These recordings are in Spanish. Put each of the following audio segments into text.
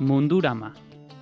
Mundurama.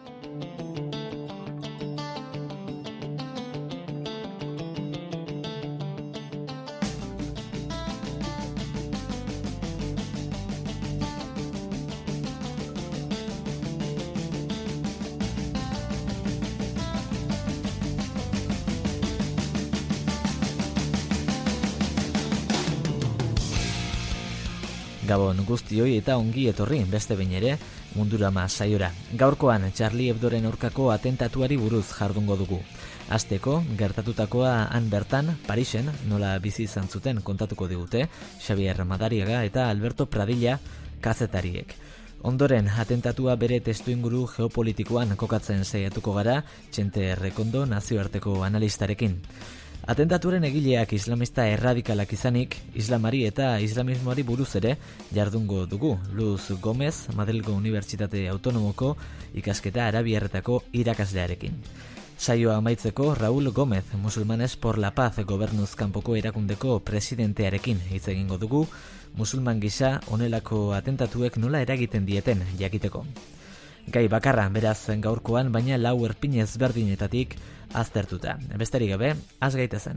Gabon guztioi eta ongi etorri beste behin ere Mundurama saiora. Gaurkoan Charlie Hebdoren aurkako atentatuari buruz jardungo dugu. Hasteko, gertatutakoa han bertan, Parisen, nola bizi izan zuten kontatuko digute, Xabier Madariaga eta Alberto Pradilla kazetariek. Ondoren, atentatua bere testuinguru geopolitikoan kokatzen saiatuko gara, Txente Errekondo nazioarteko analistarekin. Atentaturen egileak islamista erradikalak izanik, islamari eta islamismoari buruz ere jardungo dugu. Luz Gomez, Madrilgo Unibertsitate Autonomoko ikasketa arabiarretako irakaslearekin. Saioa amaitzeko Raúl Gómez, Musulmanes por la Paz gobernuz kanpoko erakundeko presidentearekin hitz egingo dugu, musulman gisa honelako atentatuek nola eragiten dieten jakiteko. Gai bakarra beraz gaurkoan, baina lau erpin ezberdinetatik aztertuta. Besterik gabe, az gaitezen.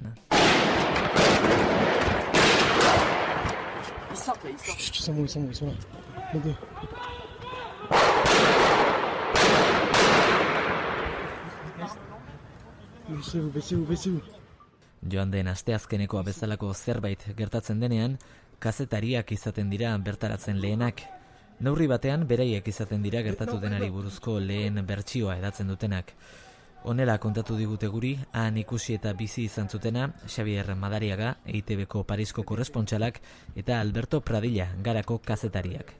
Joan den asteazkenekoa bezalako zerbait gertatzen denean, kazetariak izaten dira bertaratzen lehenak. Neurri batean beraiek izaten dira gertatu denari buruzko lehen bertsioa edatzen dutenak. Honela kontatu digute guri, han ikusi eta bizi izan zutena Xabier Madariaga, EITBko Parisko korrespontsalak eta Alberto Pradilla, Garako kazetariak.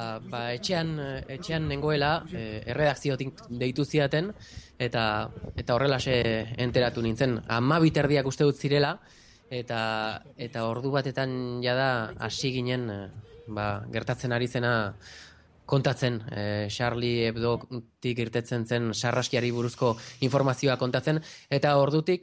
Etxean nengoela, erredakziotik deitu zidaten, eta horrelaxe enteratu nintzen. 12:00 uste dut zirela, eta ordu batetan jada hasi ginen gertatzen ari zena kontatzen, Charlie Hebdotik irtetzen zen sarraskiari buruzko informazioa kontatzen, eta ordutik,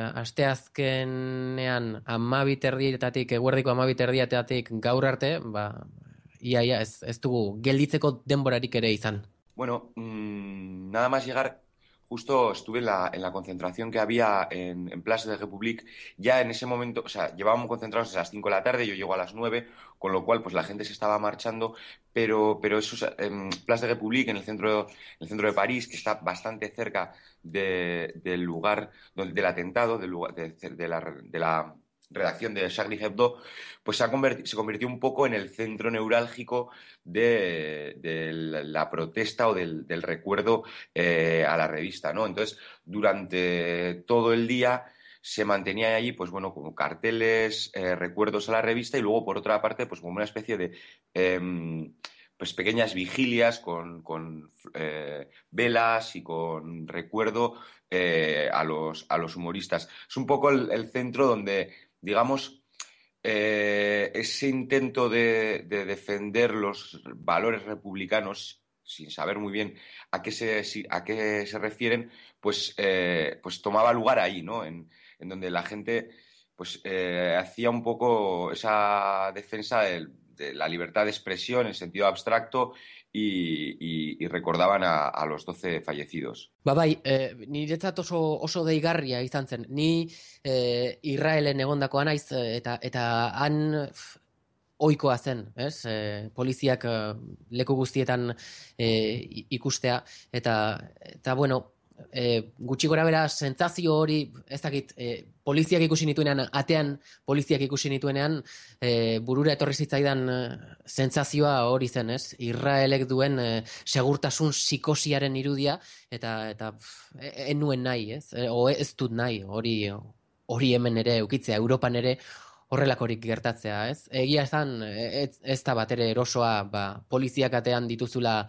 asteazkenean 12:30-etatik, eguerdiko 12:30-etatik gaur arte, ia ez dugu gelditzeko denborarik ere izan. Bueno, nada más llegar, justo estuve en la concentración que había en Place de République. Ya en ese momento, o sea, llevábamos concentrados a las 5 de la tarde, yo llego a las 9, con lo cual pues la gente se estaba marchando, pero eso Place de République, en el centro de París, que está bastante cerca del lugar del atentado, del lugar de la redacción de Charlie Hebdo, pues se convirtió un poco en el centro neurálgico de la protesta o del recuerdo a la revista, ¿no? Entonces, durante todo el día se mantenía allí, pues bueno, como carteles, recuerdos a la revista, y luego, por otra parte, pues como una especie de pues pequeñas vigilias con velas y con recuerdo a los humoristas. Es un poco el centro donde, digamos, ese intento de defender los valores republicanos sin saber muy bien a qué se refieren, pues tomaba lugar ahí, ¿no? En donde la gente pues hacía un poco esa defensa de la libertad de expresión en sentido abstracto y recordaban a los 12 fallecidos. Niretzat oso deigarria izan zen. Ni Israelen egondakoa naiz eta han ohikoa zen, ez? Poliziak leku guztietan ikustea eta bueno, gutxi gora bera sentsazio hori, ez dakit, poliziak ikusi nituenean, atean poliziak ikusi nituenean, burura etorri zitzaidan sentsazioa hori zen, ez? Israelek duen segurtasun psikosiaren irudia, eta nuen nahi, ez? Ez dut nahi, hori hemen ere eukitzea, Europan ere horrelakorik gertatzea, ez? Egia esan, ez da batere erosoa, poliziak atean dituzula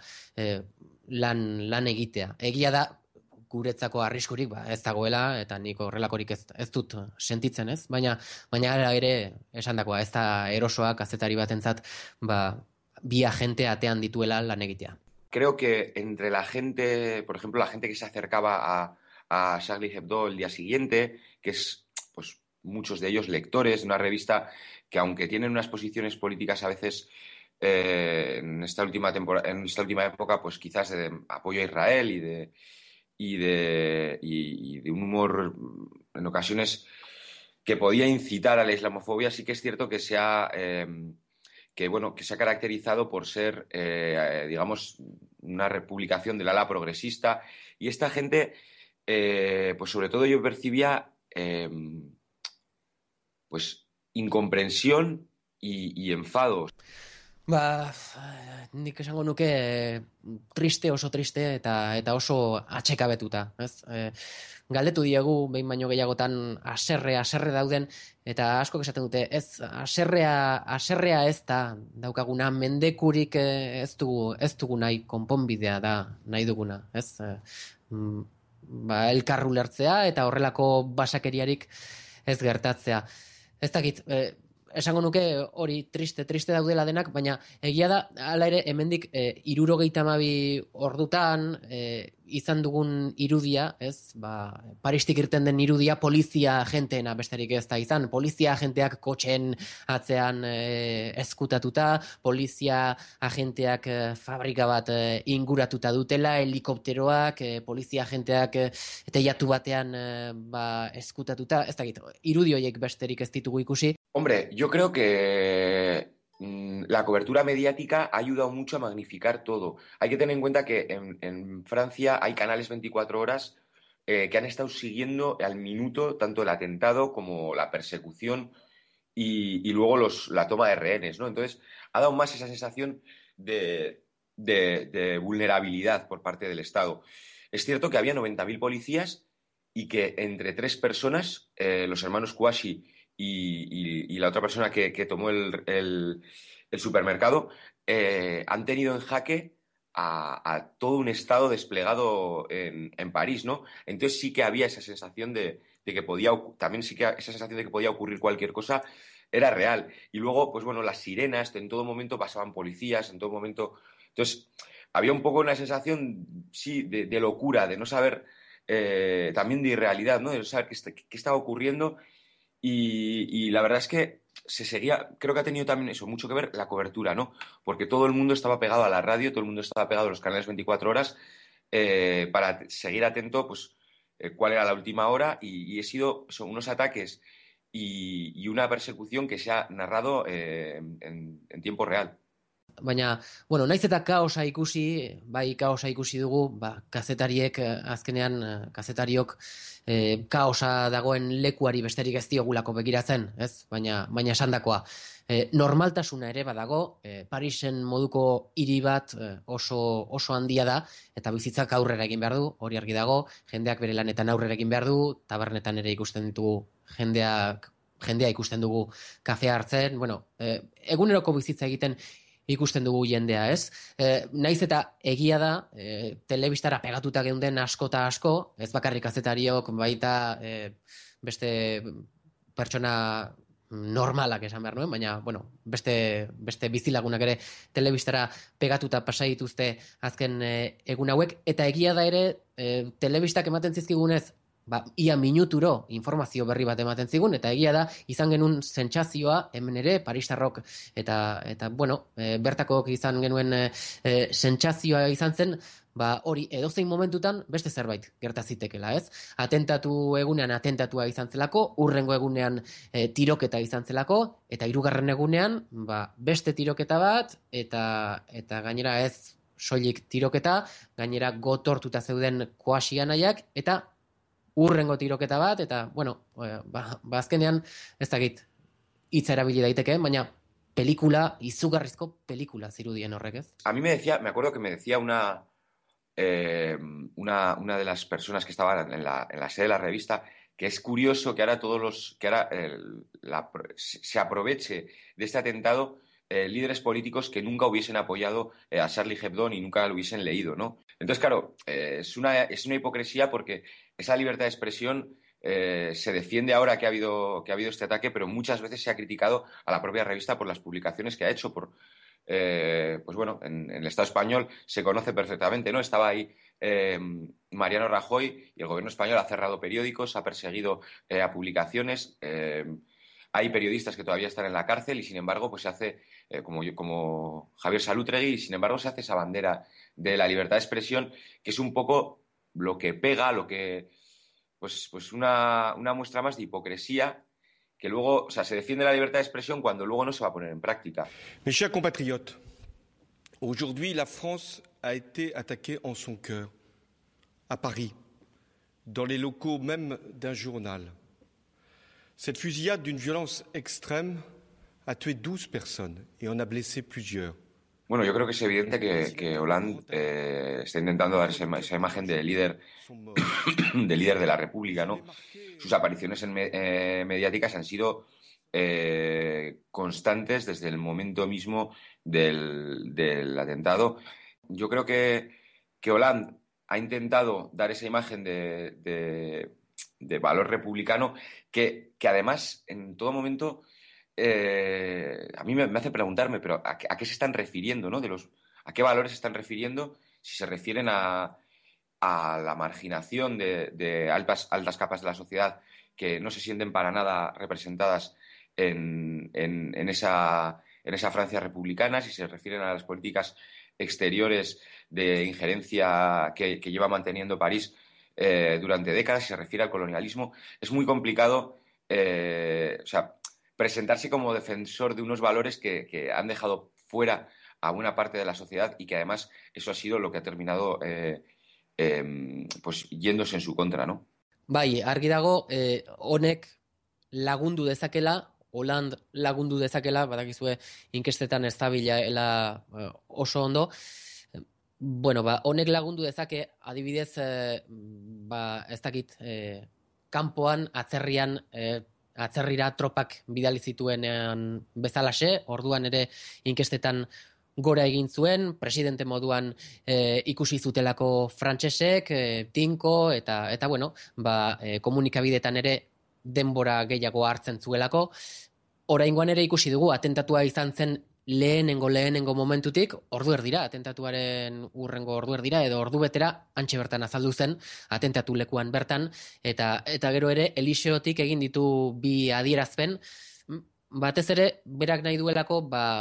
lan egitea. Egia da, guretzako arriskurik ez dagoela, eta nik horrelakorik ez dut sentitzen, ez? Baina ara ere esandakoa, ez da erosoa kazetari batentzat bi agente atean dituela lan egitea. Creo que entre la gente, por ejemplo, la gente que se acercaba a Charlie Hebdo el día siguiente, que es pues muchos de ellos lectores de una revista que, aunque tienen unas posiciones políticas a veces en esta última temporada, en esta última época, pues quizás de apoyo a Israel y de un humor en ocasiones que podía incitar a la islamofobia. Sí que es cierto que que se ha caracterizado por ser, digamos, una republicación del ala progresista. Y esta gente, pues sobre todo yo percibía, pues, incomprensión y enfado. Nik esango nuke triste, oso triste eta oso atxekabetuta, ez? Galdetu diegu behin baino gehiagotan haserre dauden eta askok esaten dute, ez haserrea ez da daukaguna mendekurik ez dugu nahi konponbidea da nahi duguna, ez? Elkar ulertzea eta horrelako basakeriarik ez gertatzea. Ez dakit, esango nuke hori triste daudela denak, baina egia da, hala ere, hemendik 72 ordutan izan dugun irudia, ez? Paristik irten den irudia polizia agenteena besterik ez da izan. Polizia agenteak kotxen atzean ezkutatuta, polizia agenteak fabrika bat inguratuta dutela, helikopteroak, polizia agenteak teiatu batean ezkutatuta, ez dakit, irudi horiek besterik ez ditugu ikusi. Hombre, yo creo que la cobertura mediática ha ayudado mucho a magnificar todo. Hay que tener en cuenta que en Francia hay canales 24 horas que han estado siguiendo al minuto tanto el atentado como la persecución y luego la toma de rehenes, ¿no? Entonces, ha dado más esa sensación de vulnerabilidad por parte del Estado. Es cierto que había 90.000 policías y que entre 3 personas, los hermanos Kouachi y la otra persona que tomó el supermercado, han tenido en jaque a todo un Estado desplegado en París, ¿no? Entonces sí que había esa sensación de que también sí que esa sensación de que podía ocurrir cualquier cosa era real. Y luego, pues bueno, las sirenas, en todo momento pasaban policías, en todo momento. Entonces, había un poco una sensación, sí, de locura, de no saber, también de irrealidad, ¿no? De no saber qué estaba ocurriendo. Y la verdad es que creo que ha tenido también eso, mucho que ver la cobertura, ¿no? Porque todo el mundo estaba pegado a la radio, todo el mundo estaba pegado a los canales 24 horas para seguir atento, pues, cuál era la última hora y son unos ataques y una persecución que se ha narrado en tiempo real. Baina, bueno, naiz eta kaosa ikusi dugu, kazetariek azkenean, kazetariok kaosa dagoen lekuari besterik ez diogulako begiratzen, ez? Baina esandakoa. Normaltasuna ere badago, Parisen moduko hiri bat oso handia da, eta bizitzak aurrera egin behar du, hori argi dago, jendeak bere lanetan aurrera egin behar du, tabernetan ere ikusten ditugu jendea ikusten dugu kafea hartzen, bueno, eguneroko bizitza egiten ikusten dugu jendea, ez? Naiz eta egia da, telebistara pegatuta geunden asko eta asko, ez bakarrik kazetariok, baita beste pertsona normalak esan behar nuen, baina, bueno, beste bizilagunak ere telebistara pegatuta pasai dituzte azken egun hauek, eta egia da ere, telebistak ematen zizkigunez, ia minuturo informazio berri bat ematen zigun, eta egia da, izan genuen sentsazioa, hemen ere, paristarrok, eta bueno, bertakok izan genuen sentsazioa izan zen, hori edozein momentutan beste zerbait gertazitekela, ez? Atentatu egunean atentatua izan zelako, urrengo egunean tiroketa izan zelako, eta 3. egunean, beste tiroketa bat, eta gainera ez soilik tiroketa, gainera gotortuta zeuden Kouachi anaiak, eta urrengo tiroketa bat, eta, bueno, azkenean, ez dakit, hitza erabili daiteke, baina izugarrizko pelikula zirudien horrek, ez? A mí me acuerdo que me decía una de las personas que estaban en la sede de la revista, que es curioso que ahora se aproveche de este atentado líderes políticos que nunca hubiesen apoyado a Charlie Hebdo ni nunca lo hubiesen leído, ¿no? Entonces, claro, es una hipocresía porque esa libertad de expresión se defiende ahora que ha habido este ataque, pero muchas veces se ha criticado a la propia revista por las publicaciones que ha hecho, pues bueno, en el Estado español se conoce perfectamente, ¿no? Estaba ahí Mariano Rajoy y el gobierno español ha cerrado periódicos, ha perseguido a publicaciones. Hay periodistas que todavía están en la cárcel y, sin embargo, pues se hace como Javier Salutregui, y sin embargo se hace esa bandera de la libertad de expresión, que es un poco lo que pega, pues una muestra más de hipocresía, que luego, o sea, se defiende la libertad de expresión cuando luego no se va a poner en práctica. Mes chers compatriotes, aujourd'hui la France a été attaquée en son cœur, à Paris, dans les locaux même d'un journal. Cette fusillade d'une violence extrême a tué 12 personnes et en a blessé plusieurs. Bueno, yo creo que es evidente que Hollande está intentando dar esa imagen de líder de la República, ¿no? Sus apariciones mediáticas han sido constantes desde el momento mismo del atentado. Yo creo que Hollande ha intentado dar esa imagen de valor republicano que además en todo momento a mí me hace preguntarme, pero ¿a qué se están refiriendo, ¿no? ¿A qué valores se están refiriendo? Si se refieren a la marginación de altas capas de la sociedad que no se sienten para nada representadas en esa Francia republicana, si se refieren a las políticas exteriores de injerencia que lleva manteniendo París durante décadas, si se refiere al colonialismo. Es muy complicado, o sea, presentarse como defensor de unos valores que han dejado fuera a buena parte de la sociedad y que además eso ha sido lo que ha terminado pues yéndose en su contra, ¿no? Bai, argi dago, honek lagundu dezakela, Hollande lagundu dezakela, badakizue inkestetan ez dabilela oso ondo. Bueno, honek lagundu dezake, adibidez, ez dakit, kanpoan, atzerrira tropak bidali zituenean bezalaxe, orduan ere inkestetan gora egin zuen, presidente moduan ikusi zutelako frantsesek, tinko, eta bueno, komunikabidetan ere denbora gehiago hartzen zuelako. Oraingoan ere ikusi dugu, atentatua izan zen lehenengo momentutik, ordu erdira, atentatuaren urrengo ordu erdira, edo ordu betera, antxe bertan azaldu zen, atentatu lekuan bertan, eta gero ere, Eliseotik egin ditu bi adierazpen, batez ere, berak nahi duelako,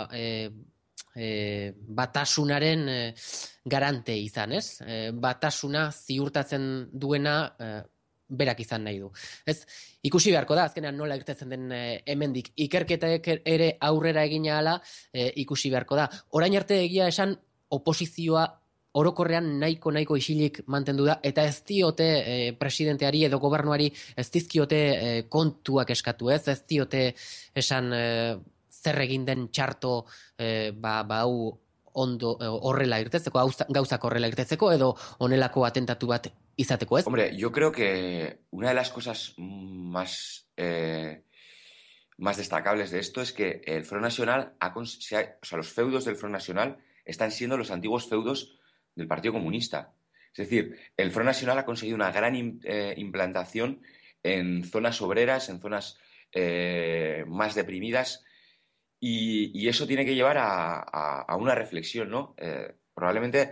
batasunaren garante izan, ez? Batasuna ziurtatzen duena berak izan nahi du. Ez, ikusi beharko da, azkenean nola irtetzen den hemendik. Ikerketek ere aurrera egina ala ikusi beharko da. Orain arte egia esan oposizioa orokorrean nahiko isilik mantendu da, eta ez diote presidenteari edo gobernuari ez dizkiote kontuak eskatu, ez diote esan zer egin den txarto hau ondo horrela irtetzeko, gauzak horrela irtetzeko, edo honelako atentatu bat izateko, ez? Hombre, yo creo que una de las cosas más destacables de esto es que el Front Nacional o sea, los feudos del Front Nacional están siendo los antiguos feudos del Partido Comunista. Es decir, el Front Nacional ha conseguido una gran implantación en zonas obreras, en zonas más deprimidas, y eso tiene que llevar a una reflexión, ¿no? Probablemente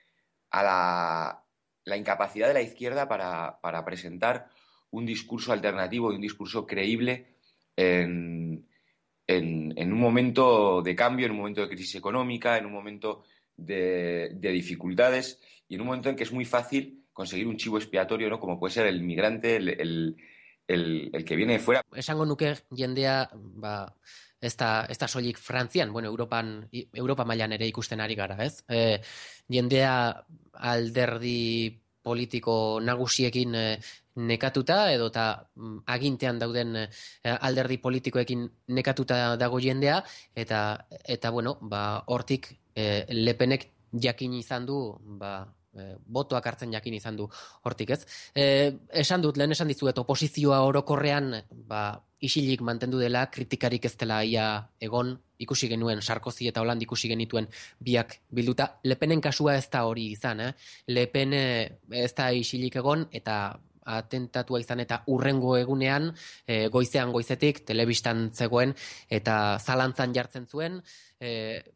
a la incapacidad de la izquierda para presentar un discurso alternativo y un discurso creíble en un momento de cambio, en un momento de crisis económica, en un momento de dificultades y en un momento en que es muy fácil conseguir un chivo expiatorio, ¿no? Como puede ser el migrante, el que viene de fuera. Esango nuke jendea, ez da soilik Frantzian, bueno, Europa mailan ere ikusten ari gara, ez? Jendea alderdi politiko nagusiekin nekatuta, edota agintean dauden alderdi politikoekin nekatuta dago jendea, eta bueno, hortik Le Penek jakin izan du, botoak hartzen jakin izan du hortik, ez? Lehen esan dizuet, oposizioa orokorrean isilik mantendu dela, kritikarik ez dela ia egon, ikusi genuen Sarkozy eta Hollande ikusi genituen biak bilduta. Le Penen kasua ez da hori izan, Le Pen ez da isilik egon, eta atentatua izan eta urrengo egunean, goizetik, telebistan zegoen, eta zalantzan jartzen zuen,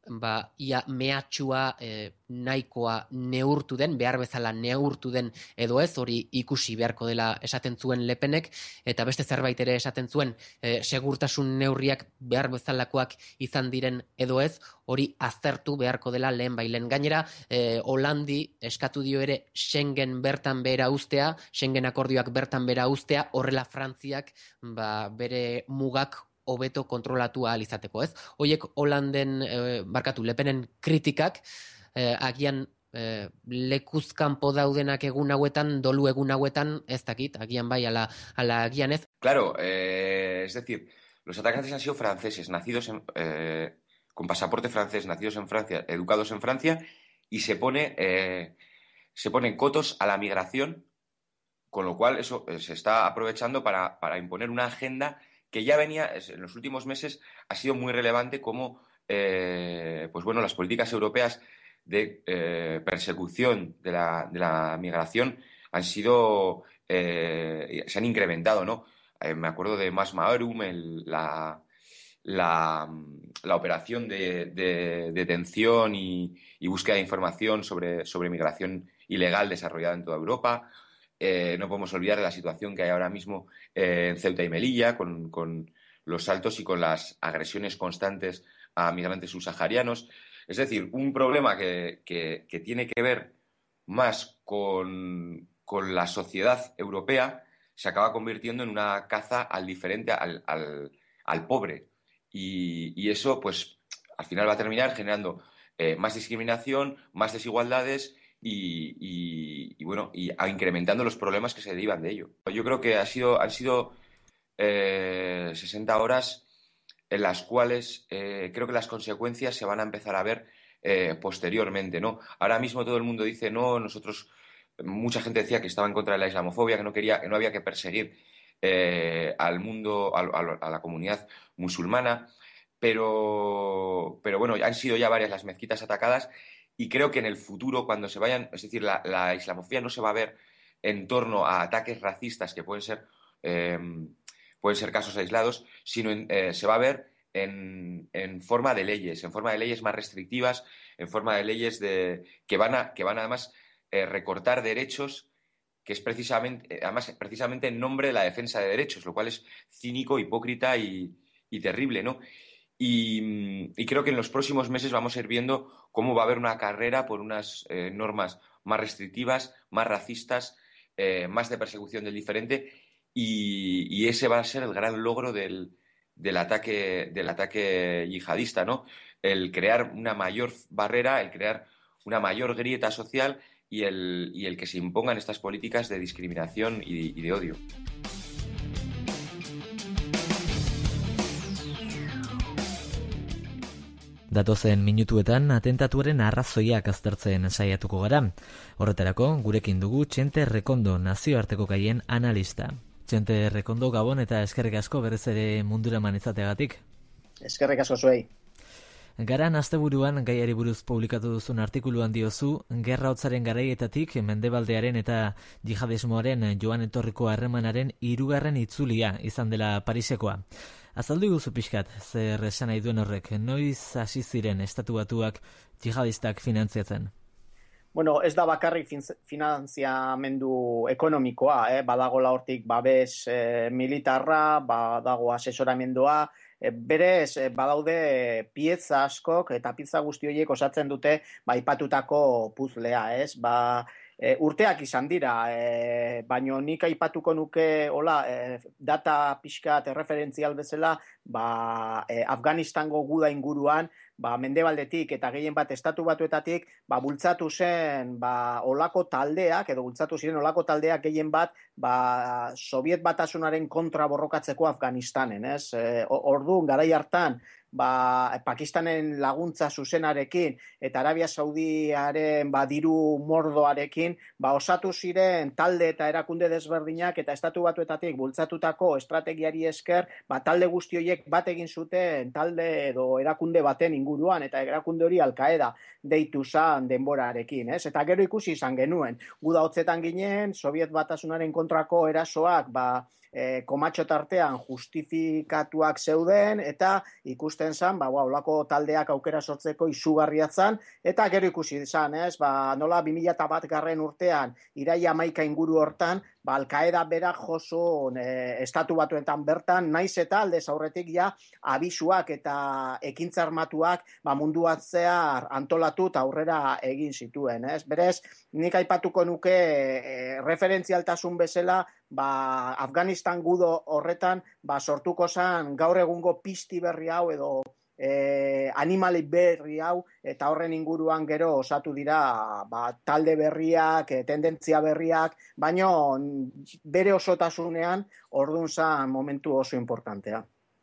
ia mehatxua nahikoa neurtu den, behar bezala neurtu den edo ez, hori ikusi beharko dela esaten zuen Le Penek, eta beste zerbait ere esaten zuen, segurtasun neurriak behar bezalakoak izan diren edo ez, hori aztertu beharko dela lehen bailen. Gainera, Holandi eskatu dio ere Schengen bertan behera uztea, Schengen akordioak bertan behera uztea, horrela Frantziak bere mugak hobeto kontrolatu ahal izateko, ez? Hoiek Holanden, Le Penen kritikak, agian lekuz kanpo daudenak egun hauetan, dolu egun hauetan, ez dakit, agian bai, ala agian ez. Claro, es decir, los atacantes han sido franceses, nacidos con pasaporte francés, nacidos en Francia, educados en Francia, y se ponen cotos a la migración, con lo cual eso se está aprovechando para imponer una agenda que ya venía, en los últimos meses, ha sido muy relevante como, las políticas europeas de persecución de la migración se han incrementado, ¿no? Me acuerdo de Mas Maorum, la operación de detención y búsqueda de información sobre migración ilegal desarrollada en toda Europa. No podemos olvidar de la situación que hay ahora mismo en Ceuta y Melilla, con los saltos y con las agresiones constantes a migrantes subsaharianos. Es decir, un problema que tiene que ver más con la sociedad europea se acaba convirtiendo en una caza al diferente, al pobre. Y eso, pues, al final va a terminar generando más discriminación, más desigualdades y incrementando los problemas que se derivan de ello. Yo creo que han sido 60 horas en las cuales creo que las consecuencias se van a empezar a ver posteriormente, ¿no? Ahora mismo todo el mundo dice, no, mucha gente decía que estaba en contra de la islamofobia, que no había que perseguir al mundo, a la comunidad musulmana, pero bueno, han sido ya varias las mezquitas atacadas. Y creo que en el futuro, cuando se vayan, es decir, la islamofobia no se va a ver en torno a ataques racistas que pueden ser casos aislados, sino se va a ver en forma de leyes más restrictivas, en forma de leyes que van además recortar derechos, que es precisamente en nombre de la defensa de derechos, lo cual es cínico, hipócrita y terrible, ¿no? Y creo que en los próximos meses vamos a ir viendo cómo va a haber una carrera por unas normas más restrictivas, más racistas, más de persecución del diferente, y ese va a ser el gran logro del ataque yihadista, ¿no? El crear una mayor barrera, el crear una mayor grieta social y el que se impongan estas políticas de discriminación y de odio. Datozen minutuetan atentatuaren arrazoiak aztertzen saiatuko gara. Horretarako, gurekin dugu Txente Rekondo, nazioarteko gaien analista. Txente Rekondo, Gabon, eta eskerrik asko berez ere munduraman izateagatik. Eskerrik asko zuei. Garan asteburuan gaiari buruz publikatu duzun artikuluan diozu, gerra hotzaren garaietatik mendebaldearen eta jihadismoaren joan etorriko harremanaren 3. itzulia izan dela Parisekoa. Azaldu guzu pixkat, zer esan nahi duen horrek, noiz hasi ziren estatu batuak jihadistak finantziatzen? Bueno, ez da bakarrik finantziamendu ekonomikoa, badagola hortik babes militarra, badago asesoramendua, berez badaude pieza askok eta pieza guzti horiek osatzen dute aipatutako puzlea, ez? Urteak izan dira, baino nik aipatuko nuke data pixkat erreferentzial bezala, Afganistango guda inguruan, mendebaldetik eta gehien bat estatu batuetatik, bultzatu zen olako taldeak, edo bultzatu ziren olako taldeak gehien bat, Soviet Batasunaren kontra borrokatzeko Afganistanen, ez? Orduan, garai hartan, Pakistanen laguntza zuzenarekin eta Arabia Saudiaren diru mordoarekin osatu ziren talde eta erakunde desberdinak eta estatu batuetatik bultzatutako estrategiari esker talde guzti horiek bat egin zuten talde edo erakunde baten inguruan eta erakunde hori Al-Qaeda deitu zan denborarekin, ez? Eta gero ikusi izan genuen, guda hotzetan ginen, Soviet Batasunaren kontrako erasoak komatxo tartean justifikatuak zeuden eta ikusten ikusten zan, olako taldeak aukera sortzeko izugarria zan, eta gero ikusi izan, nola 2001 garren urtean, iraia 11 inguru hortan, Al-Qaeda berak josu estatu batuetan bertan, naiz eta aldez aurretik ja abisuak eta ekintza armatuak munduan zehar antolatu eta aurrera egin zituen. Berez, nik aipatuko nuke referentzialtasun bezala, Afganistan gudo horretan sortuko zan gaur egungo pizti berri hau edo animali berri hau, eta horren inguruan gero osatu dira talde berriak, tendentzia berriak, baina bere osotasunean ordun zan momentu oso importantea.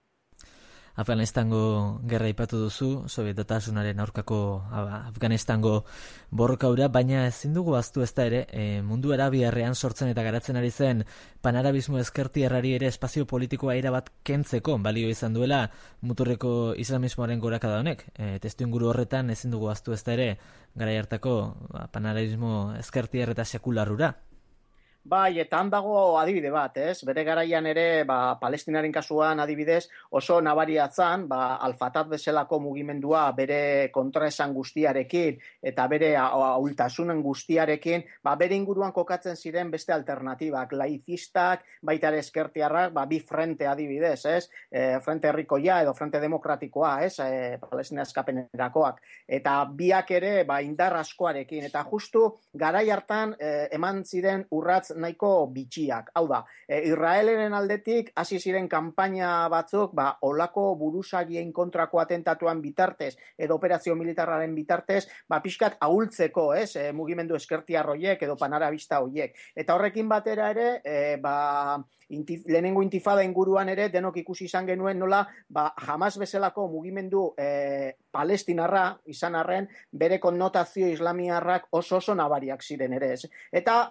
Afganistango gerra aipatu duzu, Sobiet Batasunaren aurkako Afganistango borrokaura, baina ezin dugu ahaztu ezta ere, mundu arabiarrean sortzen eta garatzen ari zen panarabismo ezkertiarrari ere espazio politikoa erabat kentzeko balio izan duela muturreko islamismoaren gorakada honek. Testuinguru horretan ezin dugu ahaztu ezta ere garai hartako panarabismo ezkertiar eta sekularrura. Bai, eta han dago adibide bat, Bere garaian ere, Palestinaren kasuan adibidez, oso nabariatzan, Al-Fatah bezalako mugimendua bere kontraesan guztiarekin eta bere ahultasunen guztiarekin, bere inguruan kokatzen ziren beste alternatibak, laizistak, baita ere ezkertiarrak, bi frente adibidez, Frente Herrikoia edo Frente Demokratikoa, Palestina eskapenerakoak. Eta biak ere, indar askoarekin, eta justu garai hartan eman ziren urratz nahiko bitxiak. Hau da, Israeleren aldetik hasi ziren kanpaina batzuk, olako buruzagien kontrako atentatuan bitartez, edo operazio militarraren bitartez, pixkat ahultzeko, mugimendu ezkertiar hoiek edo panarabista hoiek. Eta horrekin batera ere, lehenengo intifada inguruan ere, denok ikusi izan genuen nola, Hamas bezalako mugimendu palestinarra izan arren, bere konnotazio islamiarrak oso nabariak ziren ere. Eta,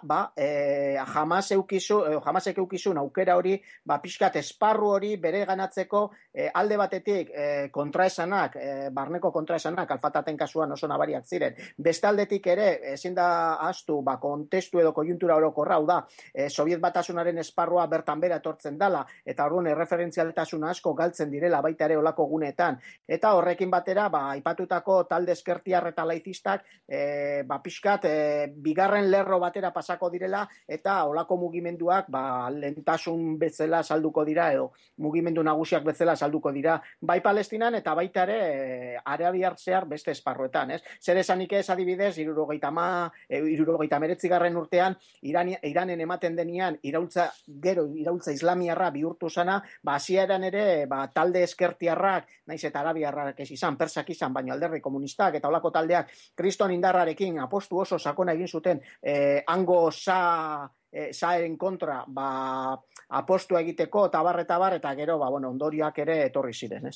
Hamasek eukizun aukera hori, pixkat esparru hori bere ganatzeko alde batetik kontraesanak, barneko kontraesanak, Al-Fatahen kasuan oso nabariak ziren. Beste aldetik ere, ezin da ahaztu, kontestu edo kojuntura orokorra, hau da, Sobiet Batasunaren esparrua bertan bera etortzen dela, eta orduan erreferentzialtasuna asko galtzen direla baita ere olako gunetan. Eta horrekin batera, aipatutako talde ezkertiar eta laizistak, pixkat, bigarren lerro batera pasako direla, eta olako mugimenduak lentasun bezala salduko dira, edo mugimendu nagusiak bezala salduko dira, bai Palestinan eta baita ere arabiar zehar beste esparruetan. Zer esanik ez adibidez, 1979 urtean, Iranen ematen denean iraultza islamiarra bihurtu zana, hasieran ere talde ezkertiarrak, naiz eta arabiarrak ez izan, persak izan, baina alderdi komunistak eta olako taldeak kriston indarrarekin apostu oso sakona egin zuten hango zaeren kontra apostua egiteko, tabar, eta gero, ondorioak ere etorri ziren,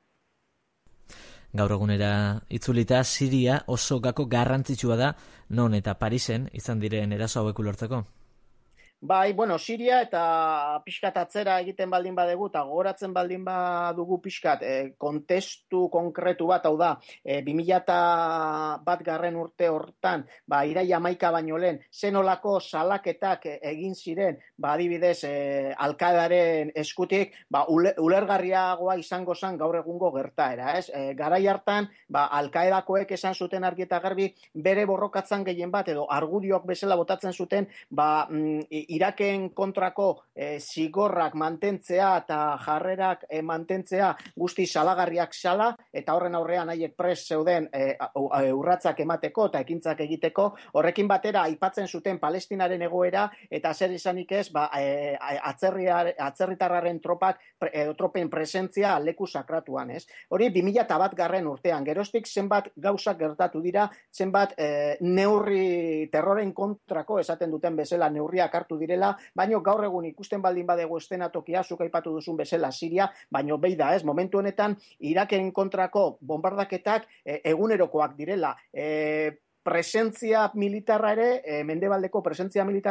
Gaur egunera itzulita, Siria oso gako garrantzitsua da, non eta Parisen izan diren eraso hauek ulertzeko? Bai, Siria eta pixkat atzera egiten baldin badegu, eta gogoratzen baldin badugu pixkat kontestu konkretu bat, hau da, 2001 garren urte hortan, iraia 11 baino lehen, zenolako salaketak egin ziren, adibidez, Al-Qaedaren eskutik, ulergarriagoa izango zen gaur egungo gertaera, Garai hartan, Al-Qaedakoek esan zuten argi eta garbi, bere borrokatzen gehien bat, edo argudioak bezala botatzen zuten, Iraken kontrako zigorrak mantentzea eta jarrerak mantentzea guzti salagarriak zala, eta horren aurrean haiek prest zeuden urratsak emateko eta ekintzak egiteko, horrekin batera aipatzen zuten Palestinaren egoera, eta zer izanik ez, atzerritarraren tropen presentzia leku sakratuan, Hori 2001 garren urtean, geroztik zenbat gauzak gertatu dira, zenbat neurri terroren kontrako, esaten duten bezala neurriak hartu direla, baino gaur egun ikusten baldin badego eszenatokia, zuk aipatu duzun bezala Siria, baino beida momentu honetan Iraken kontrako bombardaketak egunerokoak direla. Presentzia militarra ere, mendebaldeko presentzia militarra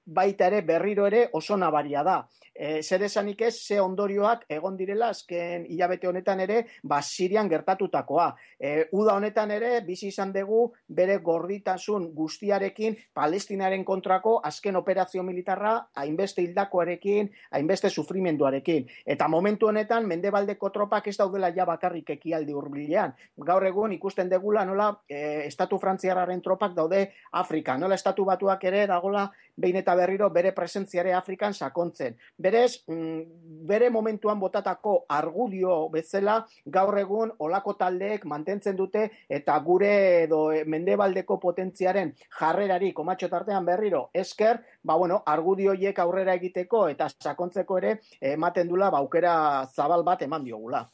baita ere berriro ere oso nabaria da. Zer esanik ez, ze ondorioak egon direla azken hilabete honetan ere, Sirian gertatutakoa. Uda honetan ere, bizi izan dugu bere gorditasun guztiarekin Palestinaren kontrako azken operazio militarra hainbeste hildakoarekin, hainbeste sufrimenduarekin. Eta momentu honetan, mendebaldeko tropak ez daudela ja bakarrik ekialde hurbilean. Gaur egun ikusten degula nola estatu frantziarraren tropak daude Afrika, nola estatu batuak ere dagola behin eta berriro bere presentziare Afrikan sakontzen. Berez, bere momentuan botatako argudio bezala gaur egun olako taldeek mantentzen dute eta gure edo mendebaldeko potentziaren jarrerari komatxo tartean berriro esker, argudio horiek aurrera egiteko eta sakontzeko ere ematen dula aukera zabal bat eman diogula.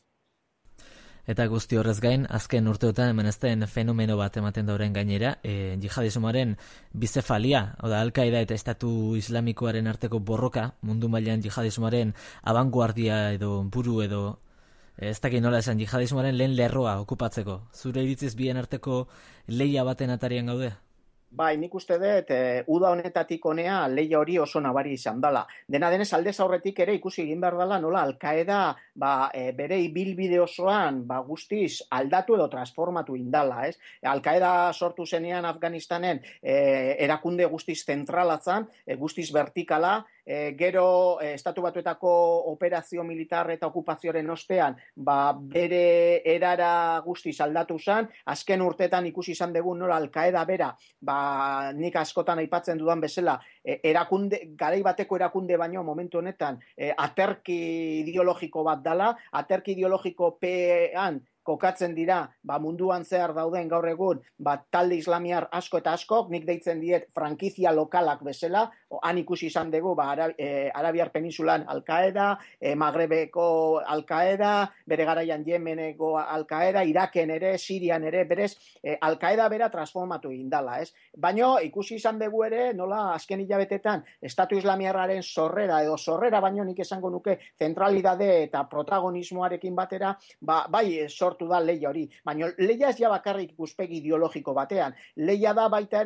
Eta guzti horrez gain, azken urteotan hemen ezten fenomeno bat ematen dauren gainera, jihadismoaren bizefalia, oda Al-Qaeda eta Estatu Islamikoaren arteko borroka, mundu mailan jihadismoaren abanguardia edo buru edo, ez dakit nola esan, jihadismoaren lehen lerroa okupatzeko. Zure iritziz bien arteko lehia baten atarian gaude? Bai, nik uste dut, uda honetatik honea lehia hori oso nabari izan dela. Dena denez aldez aurretik ere ikusi egin behar dela nola Al-Qaeda bere ibilbide osoan guztiz aldatu edo transformatu indala. Al-Qaeda sortu zenean Afganistanen erakunde guztiz zentralatzan, guztiz vertikala, gero Estatu Batuetako operazio militar eta okupazioaren ostean bere erara guztiz aldatu zen, azken urtetan ikusi izan dugu nola Al-Qaeda bera, nik askotan aipatzen dudan bezala, garai bateko erakunde baino momentu honetan aterki ideologiko bat dala, aterki ideologiko pean kokatzen dira, munduan zehar dauden gaur egun, talde islamiar asko eta askok, nik deitzen diet frankizia lokalak bezala, han ikusi izan dugu, Arabiar Peninsulan Al-Qaeda, Magrebeko Al-Qaeda, bere garaian Yemeneko Al-Qaeda, Iraken ere, Sirian ere, berez, Al-Qaeda bera transformatu indala, ez? Baina ikusi izan dugu ere, nola azken hilabetetan, Estatu Islamiarraren sorrera baino nik esango nuke zentralidade eta protagonismoarekin batera, bai sortu da lehia hori. Baina lehia ez ja bakarrik ikuspegi ideologiko batean. Lehia da baita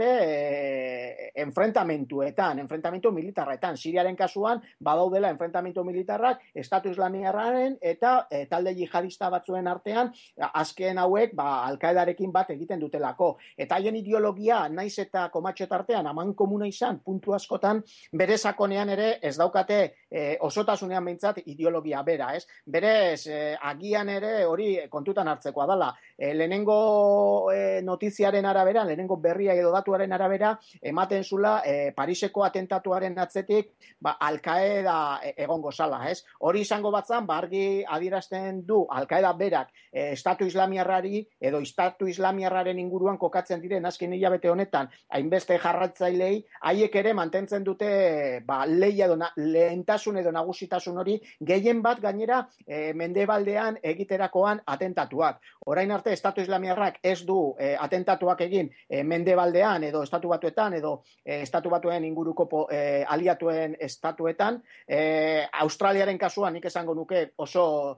ere enfrentamentu militarretan. Siriaren kasuan badaudela enfrentamentu militarrak Estatu Islamiarraren eta talde jihadista batzuen artean azken hauek Al-Qaedarekin bat egiten dutelako. Eta haien ideologia naiz eta komatxo tartean aman komuna izan puntu askotan bere sakonean ere ez daukate osotasunean behintzat ideologia bera, ez? Berez, agian ere hori kontutan hartzekoa dela. Lehenengo notiziaren arabera, lehenengo berria edo datuaren arabera, ematen zula Pariseko atentatuaren atzetik Al-Qaeda egongo zala, ez? Hori izango batzan, argi adierazten du Al-Qaeda berak Estatu Islamiarrari edo Estatu Islamiarraren inguruan kokatzen diren azken hilabete honetan, hainbeste jarratzailei, haiek ere mantentzen dute lehia edo lehentasun edo nagusitasun hori, gehien bat gainera mendebaldean egiterakoan atentatuak. Orain arte Estatu Islamiarrak ez du atentatuak egin mendebaldean edo Estatu Batuetan edo Estatu Batuen inguruko aliatuen estatuetan. Australiaren kasuan nik esango nuke oso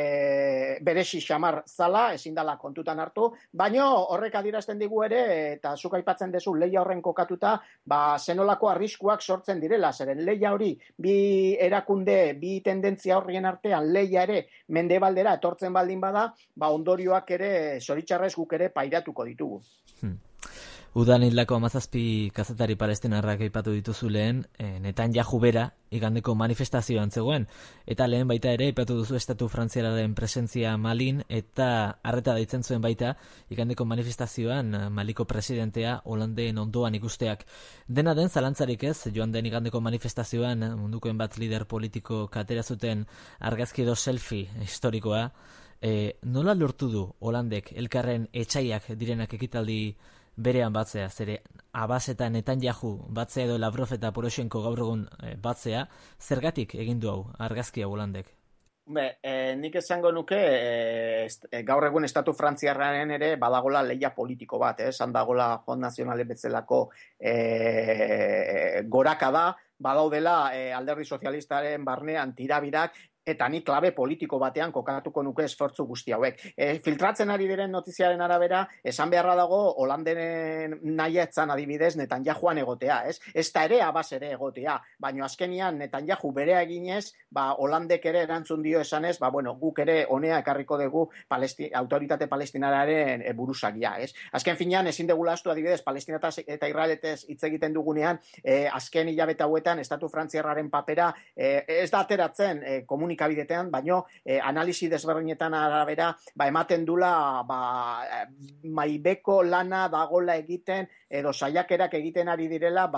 beresi xamar zala, ezin dala kontutan hartu, baino horrek adierazten digu ere, eta zuk aipatzen duzu lehia horren kokatuta, zenolako arriskuak sortzen direla, zeren lehia hori bi erakunde, bi tendentzia horrien artean lehia ere mendebaldera etortzen baldin bada, ondorioak ere zoritxarrez guk ere pairatuko ditugu. Udan hildako 17 kazetari palestinarrak aipatu dituzu lehen, Netanyahu bera igandeko manifestazioan zegoen, eta lehen baita ere aipatu duzu Estatu Frantziararen presentzia Malin, eta arreta deitzen zuen baita igandeko manifestazioan Maliko presidentea Holandeen ondoan ikusteak. Dena den zalantzarik ez, joan den igandeko manifestazioan mundukoen bat lider politiko katera zuten argazki edo selfie historikoa. Nola lortu du Holandek elkarren etxaiak direnak ekitaldi berean batzea, zere Abbas eta Netanyahu batzea edo Lavrov eta Poroshenko gaur egun batzea, zergatik egin du hau argazkia Holandek? Nik esango nuke gaur egun Estatu Frantziarraren ere badagola lehia politiko bat, handagola Front National bezalako goraka da, badaudela alderdi sozialistaren barnean tirabirak, eta ni klabe politiko batean kokatuko nuke esfortzu guzti hauek. Filtratzen ari diren notiziaren arabera, esan beharra dago Holanderen nahietzan adibidez Netanyahuan egotea, ez? Ez da ere Abbas ere egotea, baina azkenian Netanyahu berea eginez, Holandek ere erantzun dio esanez, guk ere honea ekarriko dugu autoritate palestinararen buruzagia, ez? Azken finean, ezin degula astu adibidez, Palestina eta Israeletez hitz egiten dugunean, azken hilabete hauetan, Estatu Frantziarraren papera ez da ateratzen komunikabidetean, baino analisi desberdinetan arabera, ematen dula maibeko lana dagola egiten, edo saiakerak egiten ari direla,